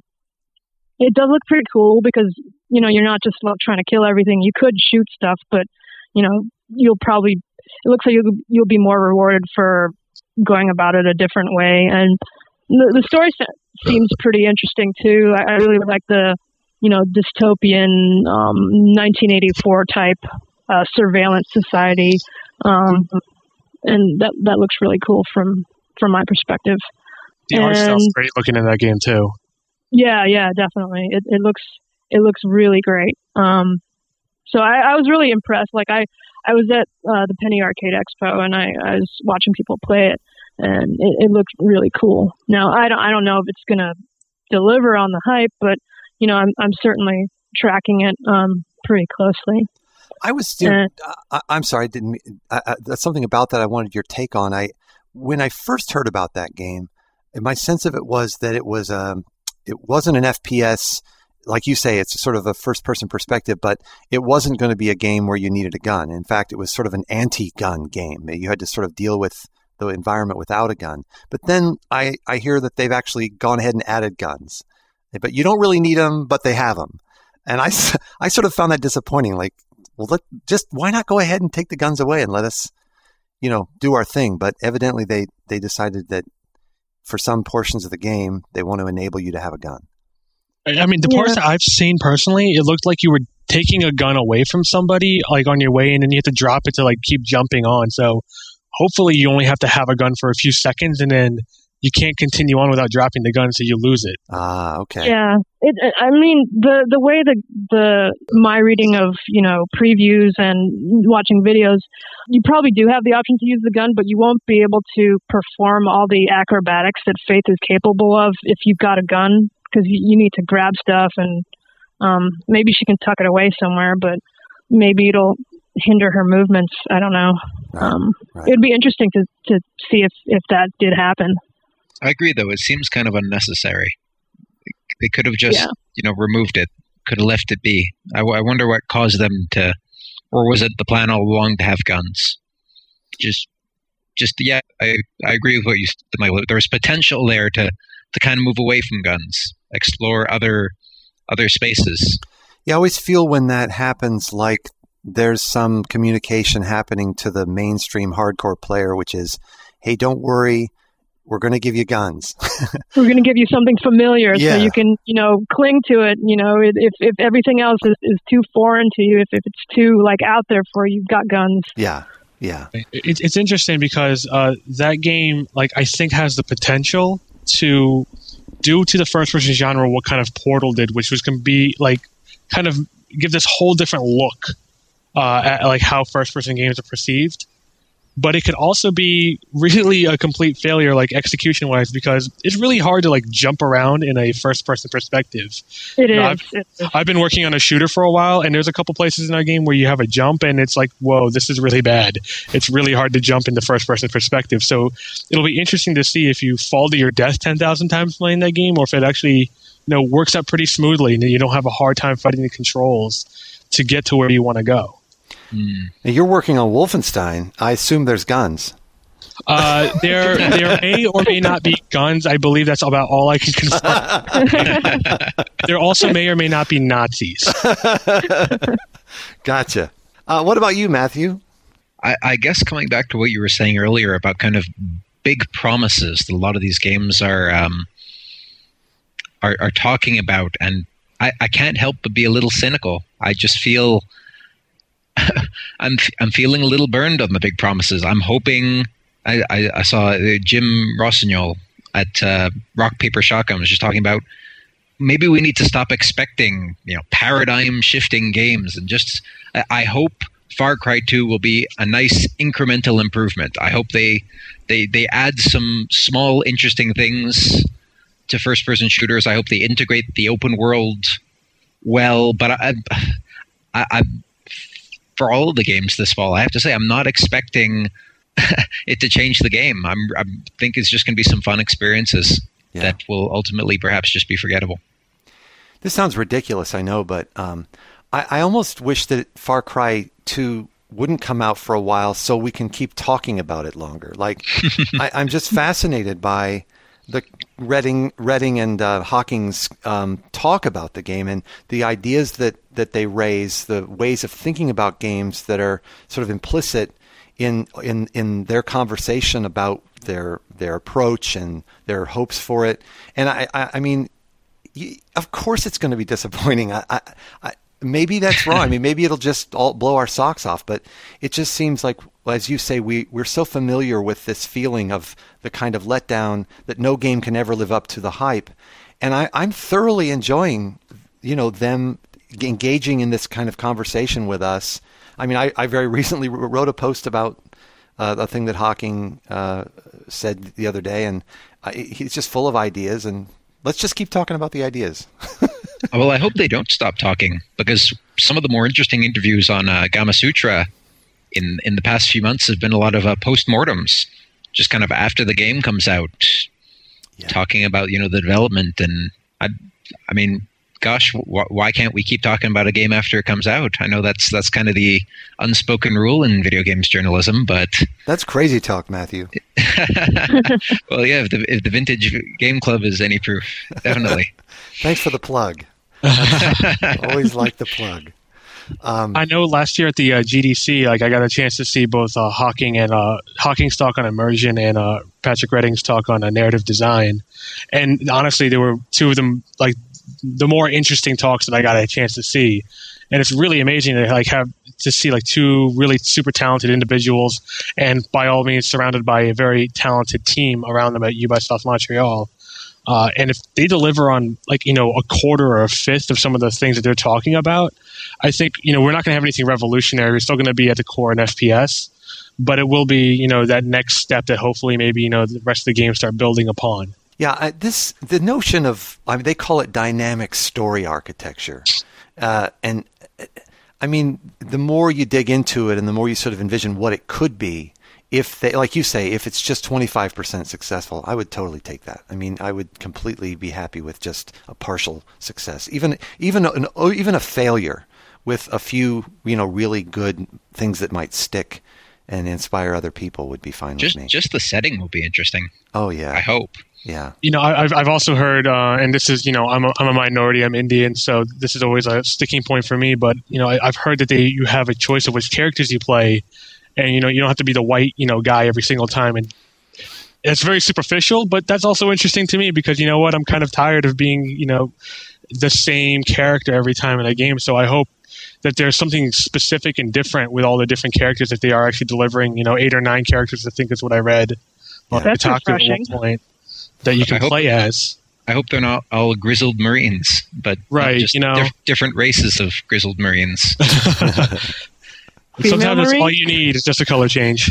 it does look pretty cool because, you know, you're not just trying to kill everything. You could shoot stuff, but, you know, you'll probably it looks like you'll, you'll be more rewarded for going about it a different way. And the, the story se- seems pretty interesting too. I, I really like the, you know, dystopian um, nineteen eighty-four type uh, surveillance society, um, and that that looks really cool from from my perspective. The art And- style's great looking in that game too. Yeah, yeah, definitely. It it looks it looks really great. Um, so I, I was really impressed. Like I, I was at uh, the Penny Arcade Expo and I, I was watching people play it, and it, it looked really cool. Now I don't I don't know if it's gonna deliver on the hype, but you know I'm I'm certainly tracking it um, pretty closely. I was still. Uh, I, I'm sorry. I didn't. mean- I, I, that's something about that I wanted your take on. I when I first heard about that game, my sense of it was that it was um, it wasn't an F P S. Like you say, it's sort of a first-person perspective, but it wasn't going to be a game where you needed a gun. In fact, it was sort of an anti-gun game. You had to sort of deal with the environment without a gun. But then I, I hear that they've actually gone ahead and added guns. But you don't really need them, but they have them. And I, I sort of found that disappointing. Like, well, let, just why not go ahead and take the guns away and let us, you know, do our thing? But evidently they, they decided that for some portions of the game, they want to enable you to have a gun. I mean, the Yeah. parts that I've seen personally, it looked like you were taking a gun away from somebody, like on your way, and then you have to drop it to like keep jumping on. So hopefully you only have to have a gun for a few seconds, and then you can't continue on without dropping the gun, so you lose it. Ah, okay. Yeah, it, I mean the the way the the my reading of you know previews and watching videos, you probably do have the option to use the gun, but you won't be able to perform all the acrobatics that Faith is capable of if you've got a gun, because you, you need to grab stuff and um, maybe she can tuck it away somewhere, but maybe it'll hinder her movements. I don't know. Right, Um, right. It'd be interesting to to see if if that did happen. I agree, though. It seems kind of unnecessary. They could have just, Yeah. you know, removed it. Could have left it be. I, I wonder what caused them to, or was it the plan all along to have guns? Just, just yeah. I, I agree with what you said, Michael. There was potential there to, to kind of move away from guns, explore other, other spaces. Yeah, I always feel when that happens like there's some communication happening to the mainstream hardcore player, which is, hey, don't worry, we're going to give you guns. We're going to give you something familiar Yeah. so you can, you know, cling to it. You know, if if everything else is, is too foreign to you, if, if it's too, like, out there for you, you've got guns. Yeah, yeah. It, it's interesting because uh, that game, like, I think has the potential to do to the first-person genre what kind of Portal did, which was going to be like kind of give this whole different look uh, at like how first-person games are perceived. But it could also be really a complete failure, like execution-wise, because it's really hard to like jump around in a first-person perspective. It is. No, I've- It is. I've been working on a shooter for a while, and there's a couple places in our game where you have a jump, and it's like, whoa, this is really bad. It's really hard to jump into first-person perspective. So it'll be interesting to see if you fall to your death ten thousand times playing that game, or if it actually, you know, works out pretty smoothly, and you don't have a hard time fighting the controls to get to where you want to go. Hmm. Now, you're working on Wolfenstein. I assume there's guns. Uh, there, there may or may not be guns. I believe that's about all I can confirm. There also may or may not be Nazis. Gotcha. Uh, what about you, Matthew? I, I guess coming back to what you were saying earlier about kind of big promises that a lot of these games are um, are, are talking about, and I, I can't help but be a little cynical. I just feel I'm I'm feeling a little burned on the big promises. I'm hoping. I, I, I saw uh, Jim Rossignol at uh, Rock Paper Shotgun was just talking about maybe we need to stop expecting, you know, paradigm shifting games, and just I, I hope Far Cry two will be a nice incremental improvement. I hope they they they add some small interesting things to first person shooters. I hope they integrate the open world well, but I I, I for all of the games this fall, I have to say I'm not expecting it to change the game. I'm I think it's just going to be some fun experiences Yeah. that will ultimately perhaps just be forgettable. This sounds ridiculous, I know, but um, I, I almost wish that Far Cry two wouldn't come out for a while so we can keep talking about it longer. Like, I, I'm just fascinated by the Redding, Redding and uh, Hawking's um, talk about the game and the ideas that, that they raise, the ways of thinking about games that are sort of implicit in in in their conversation about their their approach and their hopes for it. And I I, I mean, of course it's going to be disappointing. I, I, I maybe that's wrong. I mean, maybe it'll just all blow our socks off. But it just seems like, as you say, we we're so familiar with this feeling of the kind of letdown that no game can ever live up to the hype. And I, I'm thoroughly enjoying, you know, them engaging in this kind of conversation with us. I mean, I, I very recently wrote a post about uh, a thing that Hawking uh, said the other day, and I, he's just full of ideas. And let's just keep talking about the ideas. Well, I hope they don't stop talking, because some of the more interesting interviews on uh, Gamasutra in in the past few months have been a lot of uh, postmortems, just kind of after the game comes out, yeah. talking about, you know, the development. And I, I mean, gosh, wh- why can't we keep talking about a game after it comes out? I know that's that's kind of the unspoken rule in video games journalism, but that's crazy talk, Matthew. Well, yeah, if the, if the Vintage Game Club is any proof, definitely. Thanks for the plug. Always like the plug. Um, I know last year at the uh, G D C, like I got a chance to see both uh, Hawking and uh, Hawking's talk on immersion and uh, Patrick Redding's talk on uh, narrative design. And honestly, there were two of them, like the more interesting talks that I got a chance to see. And it's really amazing to like have to see like two really super talented individuals, and by all means surrounded by a very talented team around them at Ubisoft Montreal. Uh, and if they deliver on like, you know, a quarter or a fifth of some of the things that they're talking about, I think, you know, we're not going to have anything revolutionary. We're still going to be at the core in F P S, but it will be, you know, that next step that hopefully maybe, you know, the rest of the game start building upon. Yeah, I, this the notion of, I mean, they call it dynamic story architecture. Uh, and I mean, the more you dig into it and the more you sort of envision what it could be, if they, like you say, if it's just twenty-five percent successful, I would totally take that. I mean, I would completely be happy with just a partial success, even even an, even a failure with a few, you know, really good things that might stick and inspire other people would be fine just, with me. Just the setting will be interesting. Oh yeah, I hope. Yeah. You know, I've I've also heard, uh, and this is, you know, I'm a, I'm a minority, I'm Indian, so this is always a sticking point for me. But you know, I, I've heard that they you have a choice of which characters you play. And, you know, you don't have to be the white, you know, guy every single time. And it's very superficial, but that's also interesting to me because, you know what, I'm kind of tired of being, you know, the same character every time in a game. So I hope that there's something specific and different with all the different characters that they are actually delivering, you know, eight or nine characters, I think is what I read on That's Kotaku at one point, that you can hope, play as. I hope they're not all grizzled Marines, but right, just you know, diff- different races of grizzled Marines. Sometimes that's all you need is just a color change.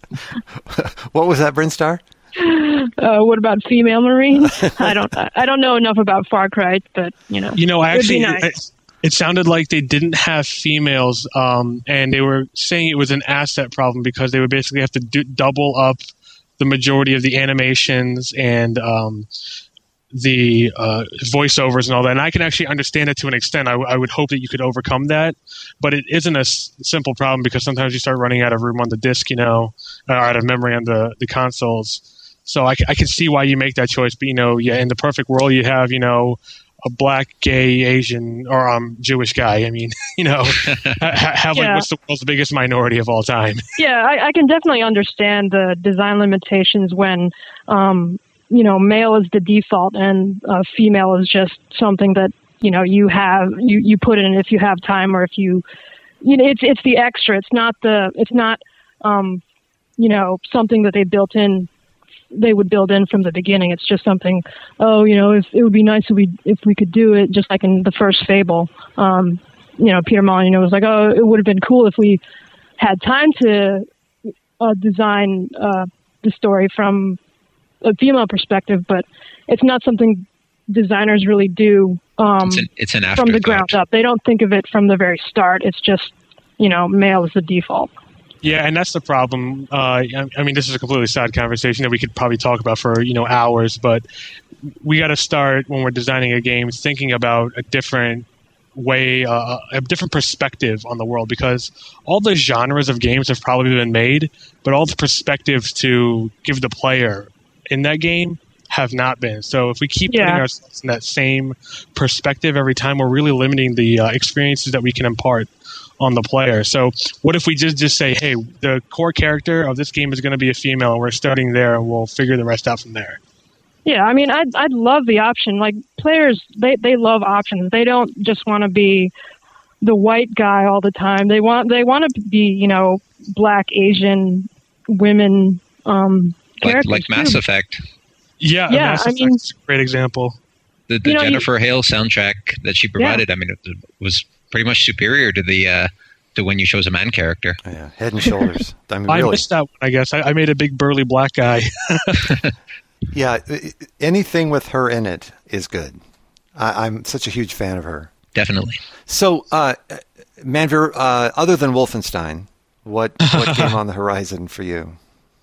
What was that, Brinstar? Uh, what about female Marines? I don't. I don't know enough about Far Cry, but you know, you know, it actually, would be nice. it, it sounded like they didn't have females, um, and they were saying it was an asset problem because they would basically have to do, double up the majority of the animations and um, the uh, voiceovers and all that. And I can actually understand it to an extent. I, w- I would hope that you could overcome that, but it isn't a s- simple problem because sometimes you start running out of room on the disc, you know, or out of memory on the, the consoles. So I, c- I can see why you make that choice. But, you know, yeah, in the perfect world, you have, you know, a black, gay, Asian, or um, Jewish guy. I mean, you know, ha- have like Yeah. what's the world's biggest minority of all time? Yeah, I, I can definitely understand the design limitations when, um, you know, male is the default and uh, female is just something that, you know, you have, you, you put in if you have time or if you, you know, it's, it's the extra. It's not the, it's not, um, you know, something that they built in, they would build in from the beginning. It's just something, oh, you know, if, it would be nice if we, if we could do it just like in the first Fable. Um, you know, Peter Molyneux was like, oh, it would have been cool if we had time to uh, design uh, the story from a female perspective, but it's not something designers really do um, it's an, it's an from the ground up. They don't think of it from the very start. It's just, you know, male is the default. Yeah, and that's the problem. Uh, I, I mean, this is a completely sad conversation that we could probably talk about for, you know, hours, but we got to start when we're designing a game thinking about a different way, uh, a different perspective on the world, because all the genres of games have probably been made, but all the perspectives to give the player in that game have not been. So if we keep Yeah. putting ourselves in that same perspective every time, we're really limiting the uh, experiences that we can impart on the player. So what if we just, just say, hey, the core character of this game is going to be a female, and we're starting there, and we'll figure the rest out from there. Yeah, I mean, I'd, I'd love the option. Like, players, they, they love options. They don't just want to be the white guy all the time. They want they want to be, you know, black, Asian, women um, Like, characters. like Mass too. Effect. Yeah, Yeah, Mass I Effect mean- is a great example. The, the You know, you- Jennifer Hale soundtrack that she provided, I mean, it was pretty much superior to the uh, to when you chose a man character. Yeah, head and shoulders. I mean, I really. missed that one, I guess. I, I made a big burly black guy. Yeah, i- anything with her in it is good. I, I'm such a huge fan of her. Definitely. So, uh, Manveer, uh, other than Wolfenstein, what what came on the horizon for you?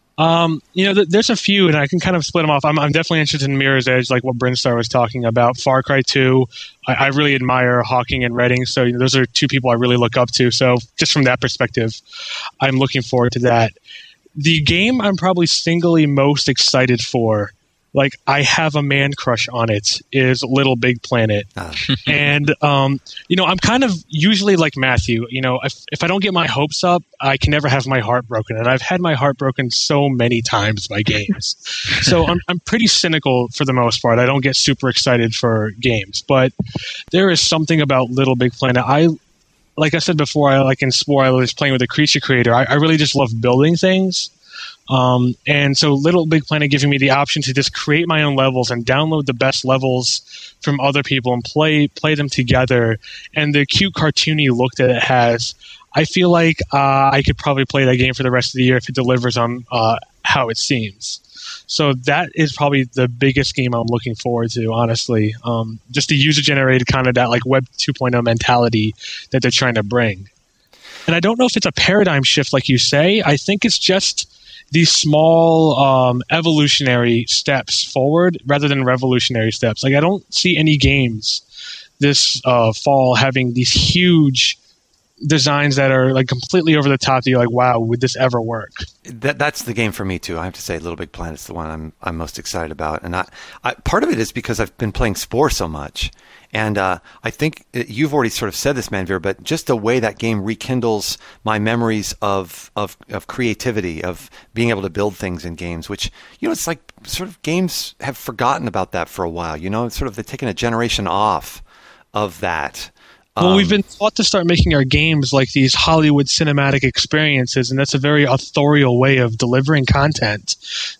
Um, you know, th- there's a few, and I can kind of split them off. I'm, I'm definitely interested in Mirror's Edge, like what Brinstar was talking about. Far Cry two, I, I really admire Hawking and Redding, so you know, those are two people I really look up to. So just from that perspective, I'm looking forward to that. The game I'm probably singly most excited for, like I have a man crush on it, is Little Big Planet. Uh, And, um, you know, I'm kind of usually like Matthew. You know, if, if I don't get my hopes up, I can never have my heart broken. And I've had my heart broken so many times by games. So I'm, I'm pretty cynical for the most part. I don't get super excited for games. But there is something about Little Big Planet. I, like I said before, I like in Spore, I was playing with a creature creator. I, I really just love building things. Um, and so Little Big Planet giving me the option to just create my own levels and download the best levels from other people and play play them together. And the cute cartoony look that it has, I feel like uh, I could probably play that game for the rest of the year if it delivers on uh, how it seems. So that is probably the biggest game I'm looking forward to, honestly. Um, just the user-generated kind of that like Web two point oh mentality that they're trying to bring. And I don't know if it's a paradigm shift like you say. I think it's just these small um, evolutionary steps forward rather than revolutionary steps. Like I don't see any games this uh, fall having these huge designs that are like completely over the top that you're like, wow, would this ever work? that that's the game for me too. I have to say, Little Big Planet's the one I'm I'm most excited about, and I, I part of it is because I've been playing Spore so much, and uh, I think it, you've already sort of said this, Manveer, but just the way that game rekindles my memories of of of creativity, of being able to build things in games, which you know, it's like sort of games have forgotten about that for a while. You know, it's sort of they've taken a generation off of that. Well, Um, we've been taught to start making our games like these Hollywood cinematic experiences, and that's a very authorial way of delivering content.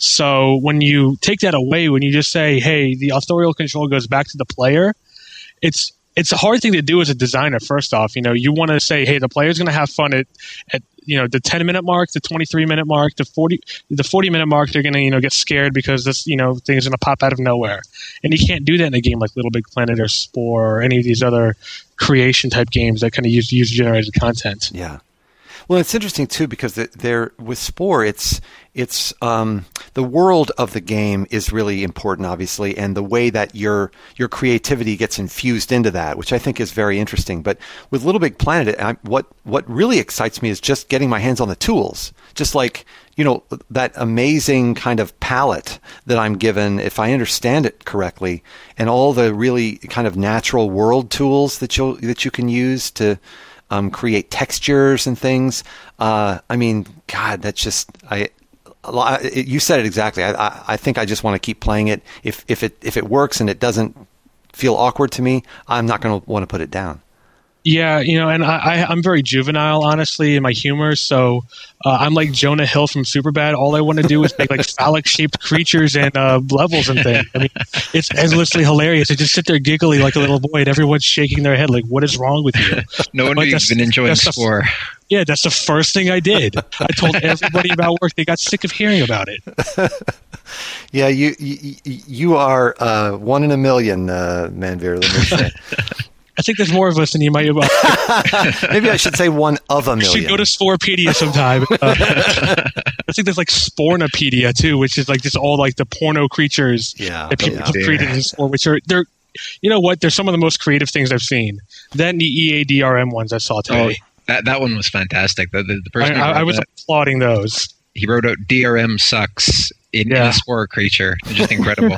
So when you take that away, when you just say, hey, the authorial control goes back to the player, it's it's a hard thing to do as a designer, first off. You know, you want to say, hey, the player's going to have fun at, at you know, the ten-minute mark, the twenty-three-minute mark, the forty the forty-minute mark, they're going to, you know, get scared because this, you know, thing is going to pop out of nowhere. And you can't do that in a game like Little Big Planet or Spore or any of these other creation-type games that kind of use user-generated content. Yeah. Well, it's interesting too because the- they're with Spore. It's it's um, the world of the game is really important, obviously, and the way that your your creativity gets infused into that, which I think is very interesting. But with Little Big Planet, I, what what really excites me is just getting my hands on the tools, just like you know that amazing kind of palette that I'm given if I understand it correctly, and all the really kind of natural world tools that you that you can use to. Um, create textures and things. Uh, I mean, God, that's just I. It, you said it exactly. I, I, I think I just want to keep playing it. If if it if it works and it doesn't feel awkward to me, I'm not going to want to put it down. Yeah, you know, and I, I, I'm very juvenile, honestly, in my humor. So uh, I'm like Jonah Hill from Superbad. All I want to do is make like phallic-shaped creatures and uh, levels and things. I mean, it's endlessly hilarious. I just sit there giggling like a little boy, and everyone's shaking their head like, "What is wrong with you?" No wonder Like, you've that's- been enjoying that's the- Spore. Yeah, that's the first thing I did. I told everybody about work. They got sick of hearing about it. Yeah, you you, you are uh, one in a million, uh, Manveer. Let me say. I think there's more of us than you might have. Maybe I should say one of a You million. should go to Sporepedia sometime. Uh, I think there's like Spornopedia too, which is like just all like the porno creatures Yeah, that people yeah. have created in Spore, which are they're, you know what? They're some of the most creative things I've seen. Then the E A D R M ones I saw Oh, today. that that one was fantastic. The the, the person I, who I, wrote I was that, applauding those. he wrote out D R M sucks, in, Yeah. in a spore creature. It's just incredible.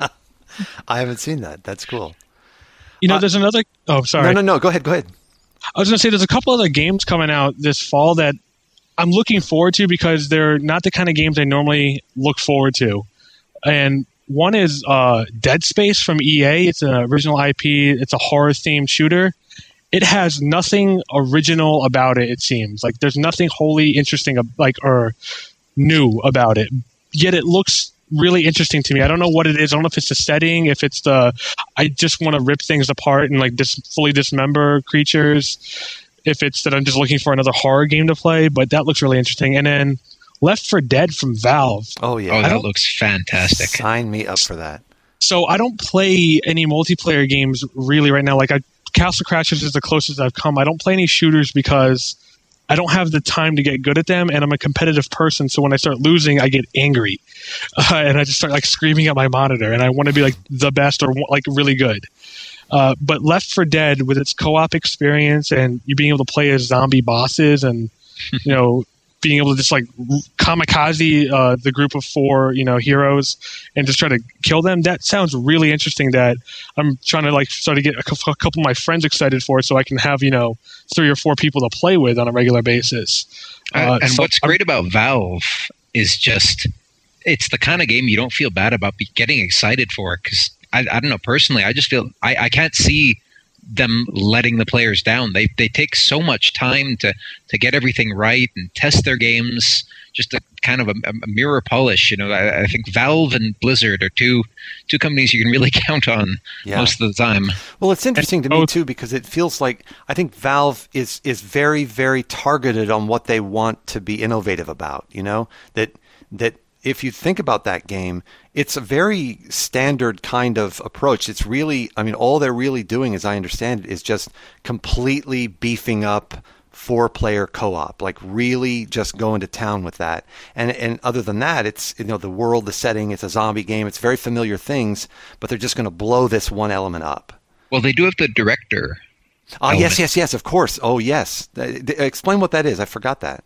I haven't seen that. That's cool. You know, Uh, there's another. Oh, sorry. No, no, no. Go ahead. Go ahead. I was going to say there's a couple other games coming out this fall that I'm looking forward to because they're not the kind of games I normally look forward to. And one is uh, Dead Space from E A. It's an original I P. It's a horror-themed shooter. It has nothing original about it, it seems. Like, there's nothing wholly interesting, like, or new about it. Yet it looks really interesting to me. I don't know what it is. I don't know if it's the setting, if it's the I just want to rip things apart and like dis, fully dismember creatures, if it's that I'm just looking for another horror game to play, but that looks really interesting. And then Left four Dead from Valve. Oh, yeah. Oh, that looks fantastic. Sign me up for that. So I don't play any multiplayer games really right now. Like I, Castle Crashers is the closest I've come. I don't play any shooters because I don't have the time to get good at them, and I'm a competitive person, so when I start losing, I get angry. Uh, and I just start like screaming at my monitor, and I want to be like the best or like really good. Uh, but Left four Dead, with its co-op experience and you being able to play as zombie bosses and, you know, being able to just like kamikaze uh, the group of four, you know, heroes and just try to kill them, that sounds really interesting. That I'm trying to like start to get a couple of my friends excited for, so I can have, you know, three or four people to play with on a regular basis. Uh, and so what's I'm- great about Valve is just it's the kind of game you don't feel bad about be getting excited for, because I, I don't know, personally, I just feel I, I can't see them letting the players down. They they take so much time to to get everything right and test their games, just a kind of a, a mirror polish. You know, I, I think Valve and Blizzard are two two companies you can really count on Yeah. most of the time. Well, it's interesting to me Oh. too, because it feels like I think Valve is is very, very targeted on what they want to be innovative about. You know, that that if you think about that game, it's a very standard kind of approach. It's really, I mean, all they're really doing, as I understand it, is just completely beefing up four-player co-op, like really just going to town with that. And and other than that, it's, you know, the world, the setting, it's a zombie game. It's very familiar things, but they're just going to blow this one element up. Well, they do have the director. Oh, yes, element. yes, yes, of course. Oh, yes. Uh, th- Explain what that is. I forgot that.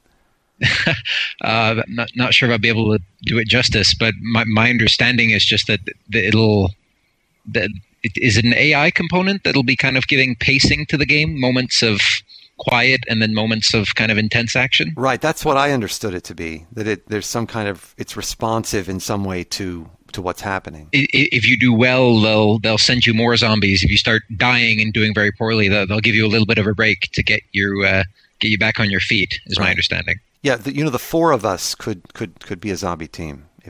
Uh, not not sure if I'll be able to do it justice, but my my understanding is just that the, it'll that it is an A I component that'll be kind of giving pacing to the game, moments of quiet and then moments of kind of intense action. Right, that's what I understood it to be. That it there's some kind of it's responsive in some way to to what's happening. I- i- If you do well, they'll they'll send you more zombies. If you start dying and doing very poorly, they'll, they'll give you a little bit of a break to get you uh, get you back on your feet. Is my Right. understanding. Yeah, the, you know, the four of us could could could be a zombie team. If,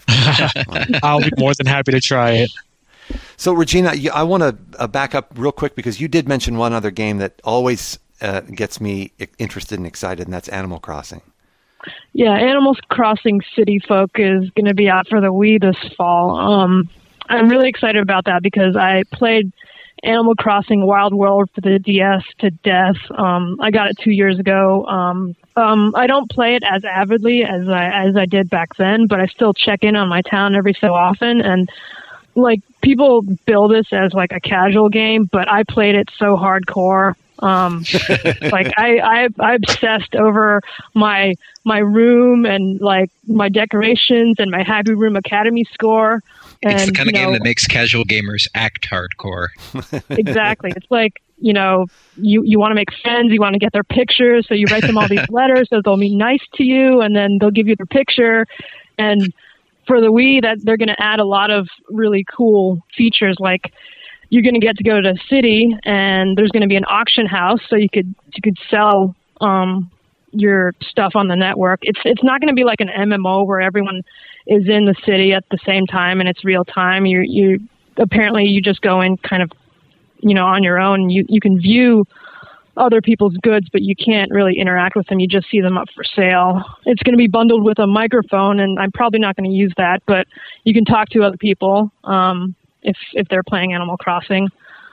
I'll be more than happy to try it. So, Regina, you- I want to uh, back up real quick because you did mention one other game that always uh, gets me i- interested and excited, and that's Animal Crossing. Yeah, Animal Crossing City Folk is going to be out for the Wii this fall. Um, I'm really excited about that because I played Animal Crossing Wild World for the D S to death. Um, I got it two years ago. Um, um, I don't play it as avidly as I as I did back then, but I still check in on my town every so often. And like people bill this as like a casual game, but I played it so hardcore. Um, like I, I, I obsessed over my my room and like my decorations and my Happy Room Academy score. And, It's the kind of you know, game that makes casual gamers act hardcore. exactly. It's like, you know, you, you want to make friends, you want to get their pictures, so you write them all these letters so they'll be nice to you, and then they'll give you their picture. And for the Wii, that they're going to add a lot of really cool features, like you're going to get to go to a city, and there's going to be an auction house, so you could you could sell um, your stuff on the network. It's it's not going to be like an M M O where everyone is in the city at the same time and it's real time. You you apparently you just go in kind of, you know, on your own. You you can view other people's goods, but you can't really interact with them. You just see them up for sale. It's going to be bundled with a microphone, and I'm probably not going to use that, but you can talk to other people um, if if they're playing Animal Crossing.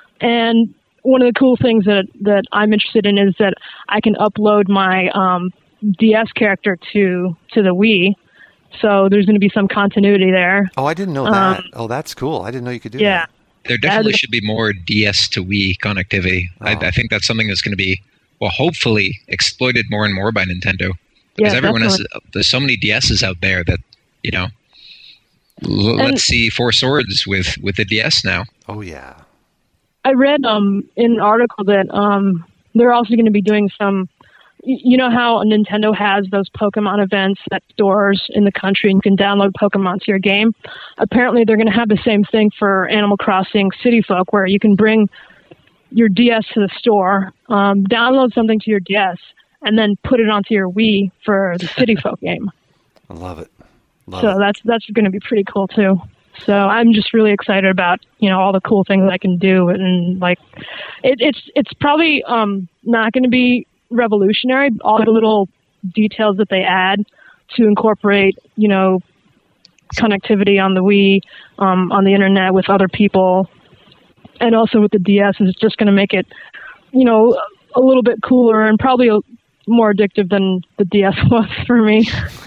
And one of the cool things that that I'm interested in is that I can upload my um, D S character to to the Wii. So there's going to be some continuity there. Oh, I didn't know Um, that. Oh, that's cool. I didn't know you could do Yeah. that. There definitely That- should be more D S to Wii connectivity. I, Oh. I think that's something that's going to be, well, hopefully exploited more and more by Nintendo. Because Yeah, everyone has, definitely. there's so many D S's out there that, you know, L- let's see Four Swords with, with the D S now. Oh, yeah. I read um, in an article that um, they're also going to be doing some, you know how Nintendo has those Pokemon events at stores in the country and you can download Pokemon to your game? Apparently they're going to have the same thing for Animal Crossing City Folk, where you can bring your D S to the store, um, download something to your D S, and then put it onto your Wii for the City Folk game. I love it. Love so it. that's that's going to be pretty cool too. So I'm just really excited about, you know, all the cool things I can do, and like it, it's it's probably um, not going to be revolutionary. All the little details that they add to incorporate, you know, connectivity on the Wii, um, on the internet with other people, and also with the D S is just going to make it, you know, a little bit cooler and probably a, more addictive than the D S was for me.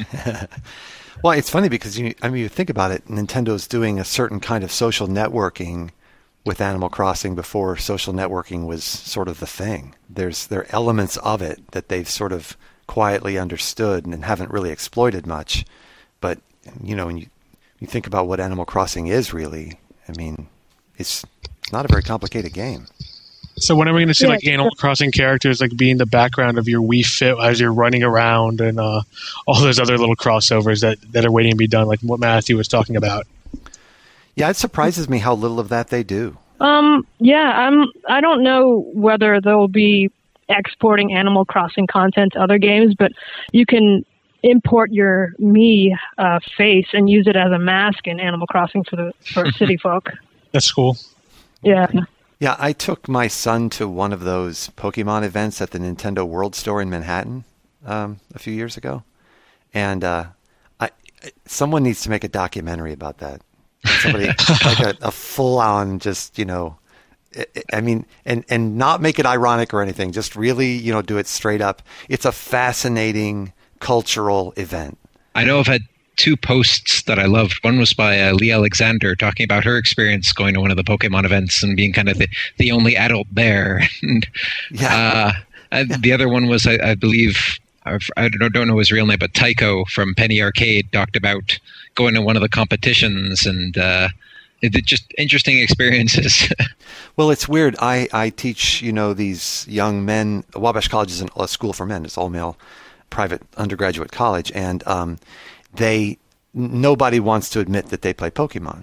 Well, it's funny because, you, I mean, you think about it, Nintendo's doing a certain kind of social networking with Animal Crossing before social networking was sort of the thing. There's there are elements of it that they've sort of quietly understood and haven't really exploited much. But, you know, when you, you think about what Animal Crossing is really, I mean, it's not a very complicated game. So when are we going to see Yeah, like Animal Crossing characters like be in the background of your Wii Fit as you're running around, and uh, all those other little crossovers that, that are waiting to be done, like what Matthew was talking about? Yeah, it surprises me how little of that they do. Um, yeah, I'm. I don't know whether they'll be exporting Animal Crossing content to other games, but you can import your Mii uh, face and use it as a mask in Animal Crossing for the for City Folk. That's cool. Yeah. Yeah, I took my son to one of those Pokemon events at the Nintendo World Store in Manhattan um, a few years ago, and uh, I, someone needs to make a documentary about that. Somebody like a, a full-on, just you know, I mean, and and not make it ironic or anything. Just really, you know, do it straight up. It's a fascinating cultural event. I know I've had two posts that I loved. One was by uh, Lee Alexander talking about her experience going to one of the Pokemon events and being kind of the, the only adult there. and, Yeah. uh, yeah. The other one was, I, I believe, I don't, don't know his real name, but Tycho from Penny Arcade talked about going to one of the competitions and uh, it, it just interesting experiences. Well, it's weird. I, I teach, you know, these young men. Wabash College is a school for men. It's all male private undergraduate college. And um, they nobody wants to admit that they play Pokemon.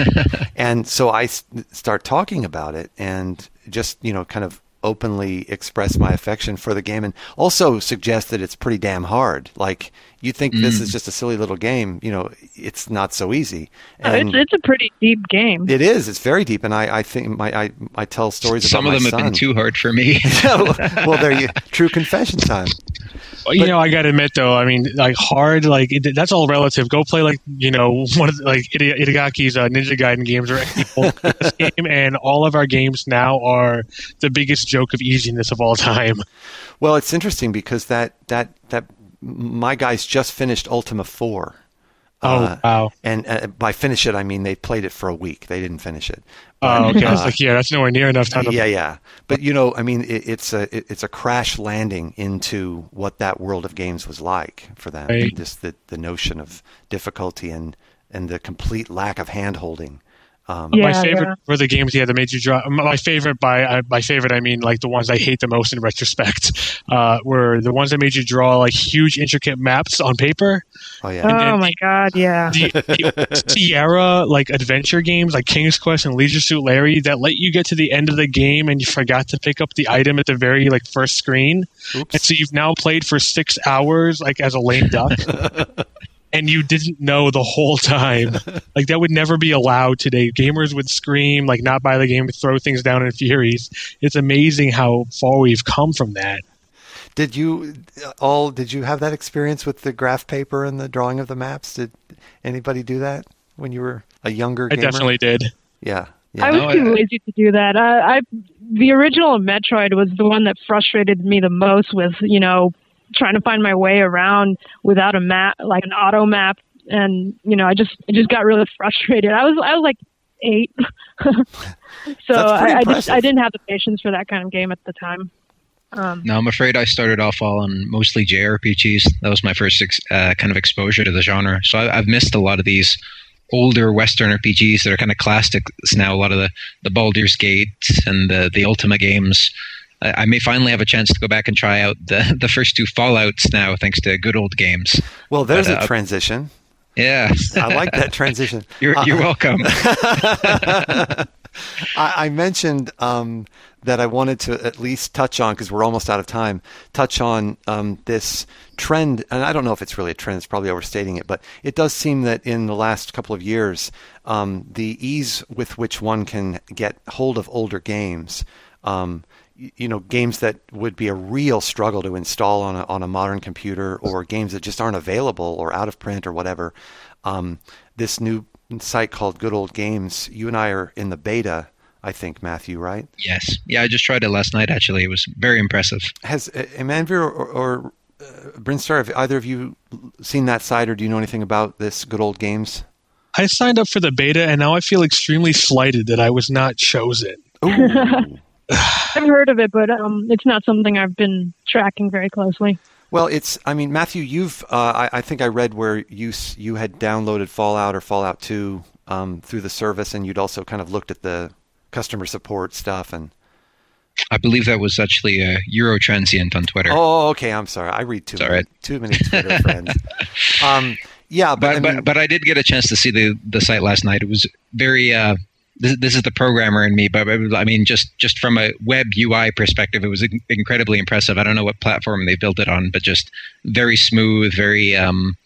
And so I s- start talking about it and just, you know, kind of openly express my affection for the game and also suggest that it's pretty damn hard. Like, you think mm. this is just a silly little game, you know, it's not so easy. And it's, it's a pretty deep game. It is. It's very deep. And I, I think my, I, I tell stories Some about of them my have son. been too hard for me. Well, there you true confession time. Well, you but, know, I got to admit though, I mean, like hard, like it, that's all relative. Go play like, you know, one of the, like Itagaki's uh, Ninja Gaiden games or this game, and all of our games now are the biggest joke of easiness of all time. Well, it's interesting because that that that my guys just finished Ultima four. Oh, uh, wow. And uh, by finish it, I mean they played it for a week. They didn't finish it. But, oh, okay. Uh, I was like, yeah, that's nowhere near enough time. To- yeah, yeah. But, you know, I mean, it, it's a it, it's a crash landing into what that world of games was like for them. Right. Just the, the notion of difficulty and, and the complete lack of hand-holding. Um, Yeah, my favorite yeah. were the games yeah that made you draw. My favorite by uh, by favorite I mean like the ones I hate the most in retrospect uh, were the ones that made you draw like huge intricate maps on paper. Oh yeah. Oh my god, yeah. The, the Sierra like adventure games like King's Quest and Leisure Suit Larry that let you get to the end of the game and you forgot to pick up the item at the very like first screen. Oops. And so you've now played for six hours like as a lame duck. And you didn't know the whole time. Like, that would never be allowed today. Gamers would scream, like, not buy the game, throw things down in furies. It's amazing how far we've come from that. Did you all? Did you have that experience with the graph paper and the drawing of the maps? Did anybody do that when you were a younger I gamer? definitely did. Yeah. yeah. I was No, too I- lazy to do that. I, I the original Metroid was the one that frustrated me the most with, you know, trying to find my way around without a map, like an auto map, and you know, I just I just got really frustrated. I was I was like eight, so That's pretty I, I just impressive. I didn't have the patience for that kind of game at the time. Um, No, I'm afraid I started off all on mostly J R P Gs. That was my first ex- uh, kind of exposure to the genre. So I, I've missed a lot of these older Western R P Gs that are kind of classics now. A lot of the, the Baldur's Gate and the, the Ultima games. I, I may finally have a chance to go back and try out the, the first two Fallouts now, thanks to Good Old Games. Well, there's but, uh, a transition. Yeah. I like that transition. You're, you're uh, welcome. I, I mentioned um, that I wanted to at least touch on, because we're almost out of time, touch on um, this trend. And I don't know if it's really a trend, it's probably overstating it, but it does seem that in the last couple of years, um, the ease with which one can get hold of older games, um, you know, games that would be a real struggle to install on a, on a modern computer, or games that just aren't available or out of print or whatever. Um, this new site called Good Old Games, you and I are in the beta, I think, Matthew, right? Yes. Yeah, I just tried it last night, actually. It was very impressive. Has uh, Emanvir or, or uh, Brinstar, have either of you seen that site, or do you know anything about this Good Old Games? I signed up for the beta, and now I feel extremely slighted that I was not chosen. Ooh. I've heard of it, but um, it's not something I've been tracking very closely. Well, it's, I mean, Matthew, you've, uh, I, I think I read where you you had downloaded Fallout or Fallout two um, through the service, and you'd also kind of looked at the customer support stuff. And I believe that was actually a Eurotransient on Twitter. Oh, okay. I'm sorry. I read too, many, too many Twitter friends. Um, yeah, but but, I mean, but but I did get a chance to see the, the site last night. It was very... Uh, This, this is the programmer in me, but I mean, just, just from a web U I perspective, it was incredibly impressive. I don't know what platform they built it on, but just very smooth, very, um,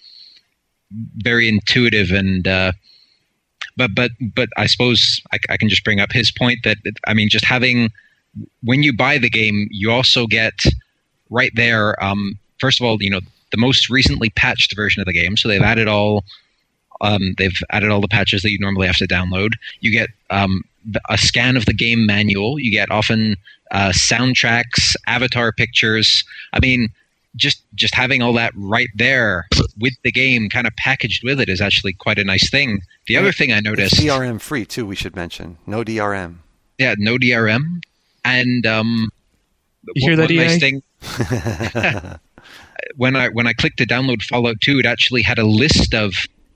very intuitive, and uh, but but but I suppose I, I can just bring up his point that I mean, just having when you buy the game, you also get right there. Um, first of all, you know, the most recently patched version of the game, so they've added all. Um, they've added all the patches that you normally have to download. You get um, a scan of the game manual. You get often uh, soundtracks, avatar pictures. I mean, just just having all that right there with the game kind of packaged with it is actually quite a nice thing. The other thing I noticed... It's D R M free, too, we should mention. No D R M. Yeah, no D R M. And um, you hear that, one E A? nice thing... when I when I clicked to download Fallout two, it actually had a list of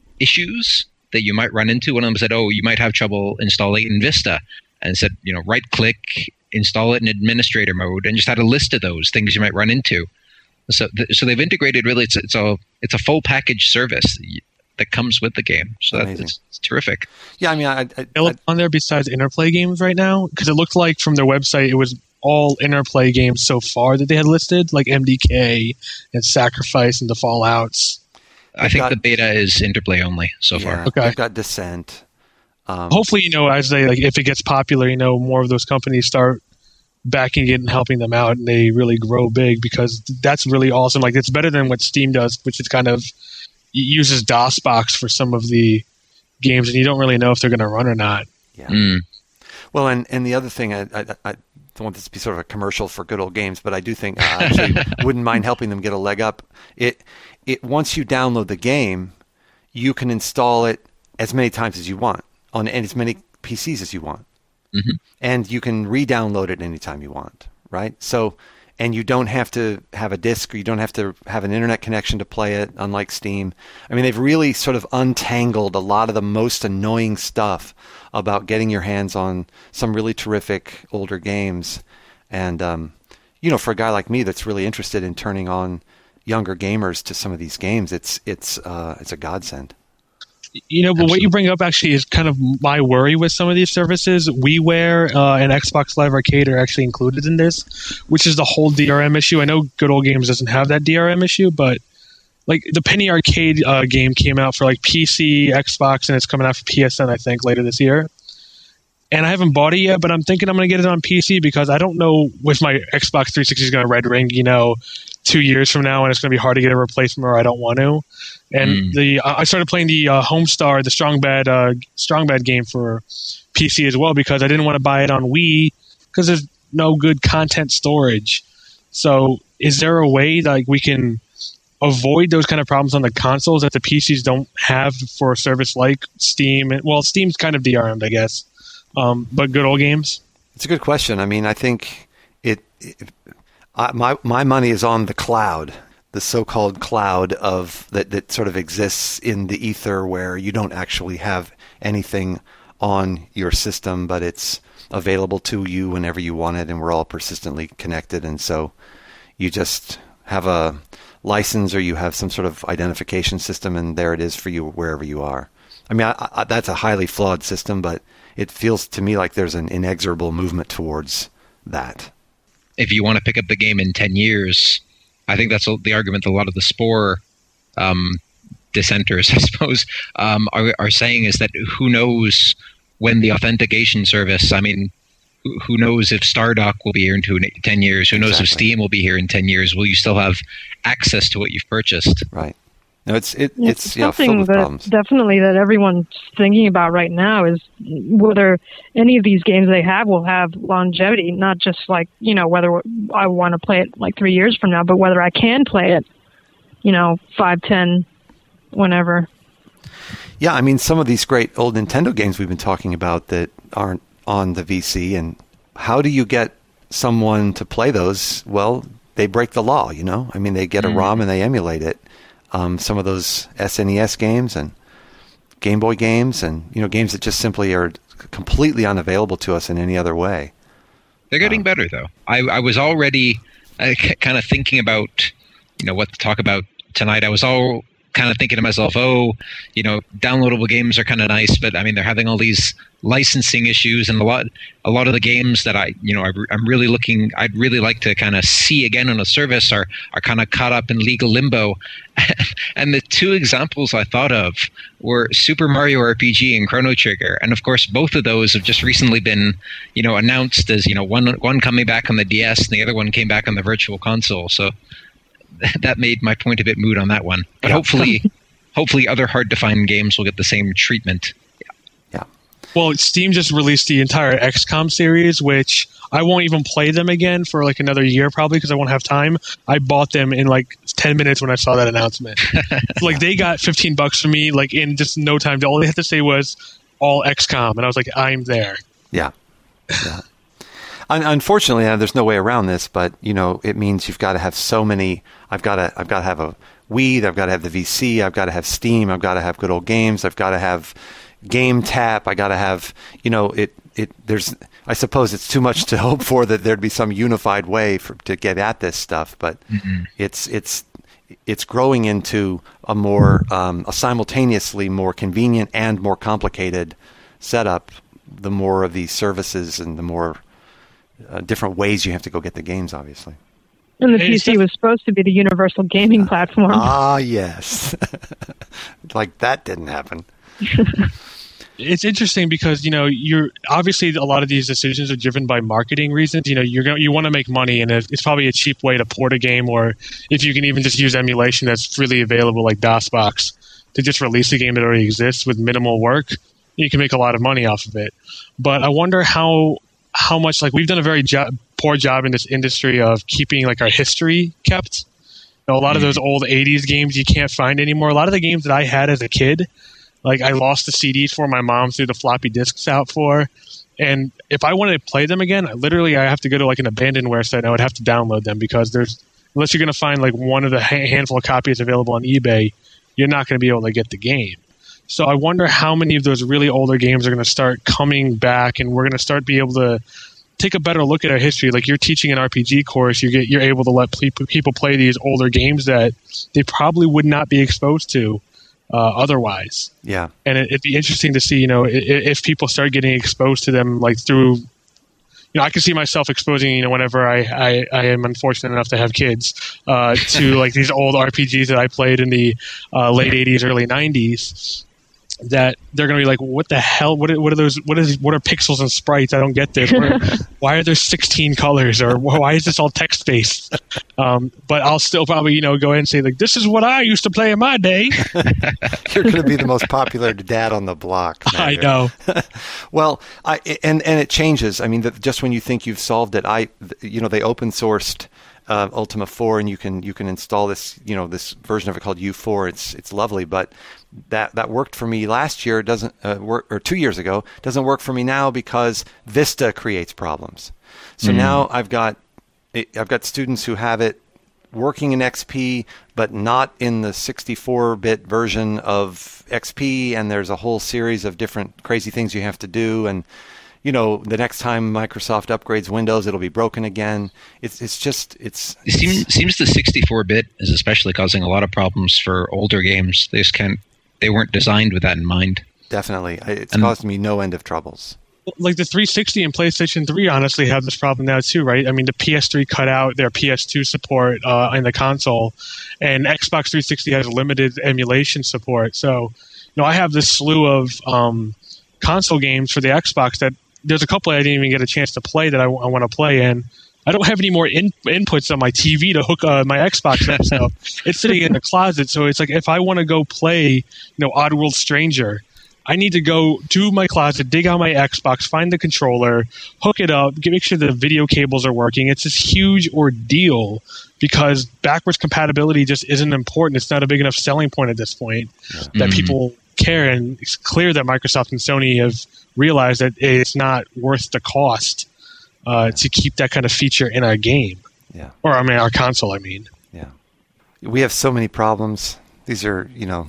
issues that you might run into. One of them said, oh, you might have trouble installing in Vista. And it said, you know, right click, install it in administrator mode, and just had a list of those things you might run into. So th- so they've integrated really, it's, it's, a, it's a full package service that comes with the game. So that's it's, it's terrific. Yeah, I mean, I... I, I on there besides Interplay games right now? Because it looked like from their website it was all Interplay games so far that they had listed, like M D K and Sacrifice and the Fallouts. I think got, the beta is Interplay only so yeah, far. Okay. They've got Descent. Um, Hopefully, you know, as they like, if it gets popular, you know, more of those companies start backing it and helping them out, and they really grow big, because that's really awesome. Like, it's better than what Steam does, which is kind of uses DOSBox for some of the games, and you don't really know if they're going to run or not. Yeah. Mm. Well, and, and the other thing, I, I, I don't want this to be sort of a commercial for Good Old Games, but I do think I actually wouldn't mind helping them get a leg up. It it once you download the game, you can install it as many times as you want on as many P Cs as you want, mm-hmm. and you can re-download it anytime you want, right? So, and you don't have to have a disc, or you don't have to have an internet connection to play it, unlike Steam. I mean, they've really sort of untangled a lot of the most annoying stuff about getting your hands on some really terrific older games. And, um, you know, for a guy like me that's really interested in turning on younger gamers to some of these games, it's it's uh, it's a godsend. You know, but Absolutely. What you bring up actually is kind of my worry with some of these services. WiiWare uh, and Xbox Live Arcade are actually included in this, which is the whole D R M issue. I know Good Old Games doesn't have that D R M issue, but like the Penny Arcade uh, game came out for like P C, Xbox, and it's coming out for P S N, I think, later this year. And I haven't bought it yet, but I'm thinking I'm going to get it on P C, because I don't know if my Xbox three sixty is going to red ring, you know, two years from now, and it's going to be hard to get a replacement, or I don't want to. And mm. the uh, I started playing the uh, Homestar, the Strong Bad uh, Strong Bad game for P C as well, because I didn't want to buy it on Wii because there's no good content storage. So is there a way that like, we can avoid those kind of problems on the consoles that the P Cs don't have for a service like Steam? Well, Steam's kind of D R M'd, I guess. Um, but Good Old Games? It's a good question. I mean, I think it, it I, my my money is on the cloud. the so-called cloud of that, that sort of exists in the ether where you don't actually have anything on your system, but it's available to you whenever you want it, and we're all persistently connected. And so you just have a license or you have some sort of identification system, and there it is for you wherever you are. I mean, I, I, that's a highly flawed system, but it feels to me like there's an inexorable movement towards that. If you want to pick up the game in ten years, I think that's the argument that a lot of the Spore um, dissenters, I suppose, um, are, are saying, is that who knows when the authentication service, I mean, who, who knows if Stardock will be here in two, ten years? Who knows exactly. if Steam will be here in ten years? Will you still have access to what you've purchased? Right. No, it's it, it's, it's you know, something filled with that problems. Definitely that everyone's thinking about right now is whether any of these games they have will have longevity, not just like, you know, whether I want to play it like three years from now, but whether I can play it, you know, five, ten, whenever. Yeah, I mean, some of these great old Nintendo games we've been talking about that aren't on the V C, and how do you get someone to play those? Well, they break the law, you know? I mean, they get mm. a ROM and they emulate it. Um, some of those S N E S games and Game Boy games, and you know, games that just simply are completely unavailable to us in any other way. They're getting um, better, though. I, I was already uh, c- kind of thinking about, you know, what to talk about tonight. I was all kind of thinking to myself, oh, you know, downloadable games are kind of nice, but I mean, they're having all these licensing issues, and a lot, a lot of the games that I, you know, I, I'm really looking, I'd really like to kind of see again on a service are are kind of caught up in legal limbo. And the two examples I thought of were Super Mario R P G and Chrono Trigger, and of course, both of those have just recently been, you know, announced as, you know, one one coming back on the D S and the other one came back on the Virtual Console. So that made my point a bit moot on that one. But yeah. hopefully, hopefully, other hard to find games will get the same treatment. Yeah. Well, Steam just released the entire X COM series, which I won't even play them again for like another year probably because I won't have time. I bought them in like ten minutes when I saw that announcement. Like they got fifteen bucks from me, like in just no time. All they had to say was all X COM, and I was like, I'm there. Yeah. Yeah. Unfortunately, there's no way around this, but you know, it means you've got to have so many. I've got to, I've got to have a Wii. I've got to have the V C. I've got to have Steam. I've got to have good old games. I've got to have Game Tap. I got to have, you know, it. It there's. I suppose it's too much to hope for that there'd be some unified way for to get at this stuff, but mm-hmm. it's it's it's growing into a more um, a simultaneously more convenient and more complicated setup. The more of these services and the more Uh, different ways you have to go get the games, obviously. And the P C was supposed to be the universal gaming platform. Ah, yes. Like that didn't happen. It's interesting because, you know, you're obviously a lot of these decisions are driven by marketing reasons. You know, you're going you want to make money, and it's probably a cheap way to port a game, or if you can even just use emulation that's freely available, like DOSBox, to just release a game that already exists with minimal work, you can make a lot of money off of it. But I wonder how. how much, like, we've done a very jo- poor job in this industry of keeping, like, our history kept. You know, a lot of those old eighties games you can't find anymore. A lot of the games that I had as a kid, like, I lost the C Ds for, my mom threw the floppy disks out for. And if I wanted to play them again, literally I have to go to, like, an abandonware site and I would have to download them because there's, unless you're going to find, like, one of the ha- handful of copies available on eBay, you're not going to be able to get the game. So I wonder how many of those really older games are going to start coming back, and we're going to start be able to take a better look at our history. Like you're teaching an R P G course, you get you're able to let people play these older games that they probably would not be exposed to uh, otherwise. Yeah, and it, it'd be interesting to see, you know, if, if people start getting exposed to them, like through. You know, I can see myself exposing, you know, whenever I, I, I am unfortunate enough to have kids, uh, to like these old R P Gs that I played in the uh, late eighties, early nineties. That they're going to be like, what the hell? What are, what are those? What is? What are pixels and sprites? I don't get this. Are, why are there sixteen colors? Or why is this all text based? Um, but I'll still probably, you know, go ahead and say like, this is what I used to play in my day. You're going to be the most popular dad on the block. I know. Well, I and and it changes. I mean, the, just when you think you've solved it, I, you know, they open sourced uh, Ultima four, and you can you can install this, you know, this version of it called U four. It's it's lovely, but that that worked for me last year. It doesn't uh, work, or two years ago. Doesn't work for me now because Vista creates problems. So mm. now I've got I've got students who have it working in X P, but not in the sixty-four bit version of X P, and there's a whole series of different crazy things you have to do, and you know, the next time Microsoft upgrades Windows, it'll be broken again. It's it's just it's. It seems seems the sixty-four bit is especially causing a lot of problems for older games. They just can't. They weren't designed with that in mind. Definitely, it's And- caused me no end of troubles. Like the three sixty and PlayStation three honestly have this problem now too, right? I mean, the P S three cut out their P S two support uh, in the console, and Xbox three sixty has limited emulation support. So, you know, I have this slew of um, console games for the Xbox that there's a couple I didn't even get a chance to play that I, w- I want to play in. I don't have any more in- inputs on my T V to hook uh, my Xbox up, so it's sitting in the closet. So it's like if I want to go play, you know, Oddworld Stranger, I need to go to my closet, dig out my Xbox, find the controller, hook it up, get, make sure the video cables are working. It's this huge ordeal because backwards compatibility just isn't important. It's not a big enough selling point at this point that Mhm. people care. And it's clear that Microsoft and Sony have realized that it's not worth the cost uh, to keep that kind of feature in our game. Yeah. Or, I mean, our console, I mean. Yeah, we have so many problems. These are, you know,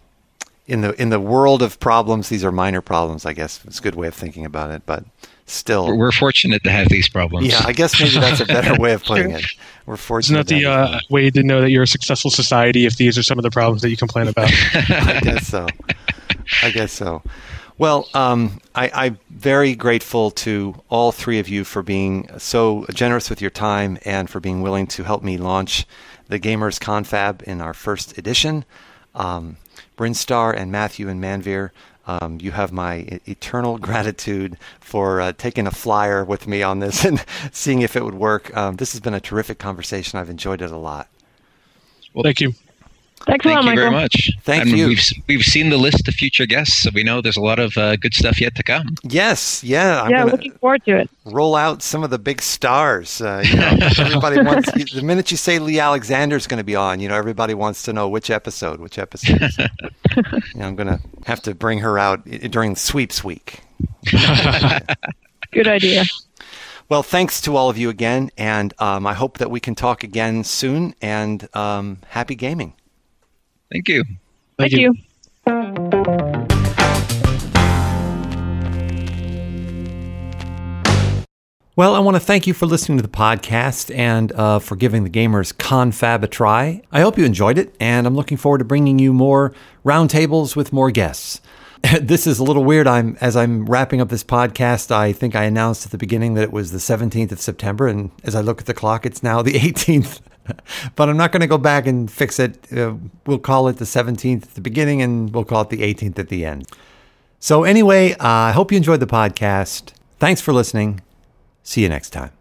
in the in the world of problems, these are minor problems. I guess it's a good way of thinking about it, but still, We're, we're fortunate to have these problems. yeah, I guess maybe that's a better way of putting it. We're Isn't fortunate. that the to have uh, way to know that you're a successful society if these are some of the problems that you complain about? I guess so. I guess so. Well, um, I, I'm very grateful to all three of you for being so generous with your time and for being willing to help me launch the Gamers Confab in our first edition. Um, Brinstar and Matthew and Manveer, um, you have my e- eternal gratitude for uh, taking a flyer with me on this and seeing if it would work. Um, this has been a terrific conversation. I've enjoyed it a lot. Well, Thank you. Thanks a Thank lot, you Michael. very much. Thank and you. We've we've seen the list of future guests, so we know there's a lot of uh, good stuff yet to come. Yes, yeah. I'm yeah, gonna looking forward to it. roll out some of the big stars. Uh, you know, everybody wants. The minute you say Lee Alexander's going to be on, you know, everybody wants to know which episode. Which episode? So, you know, I'm going to have to bring her out i- during sweeps week. Good idea. Well, thanks to all of you again, and um, I hope that we can talk again soon. And um, happy gaming. Thank you. Thank, you. Well, I want to thank you for listening to the podcast and uh, for giving the Gamers Confab a try. I hope you enjoyed it, and I'm looking forward to bringing you more roundtables with more guests. This is a little weird. I'm as I'm wrapping up this podcast, I think I announced at the beginning that it was the seventeenth of September, and as I look at the clock, it's now the eighteenth. But I'm not going to go back and fix it. Uh, we'll call it the seventeenth at the beginning, and we'll call it the eighteenth at the end. So anyway, uh, I hope you enjoyed the podcast. Thanks for listening. See you next time.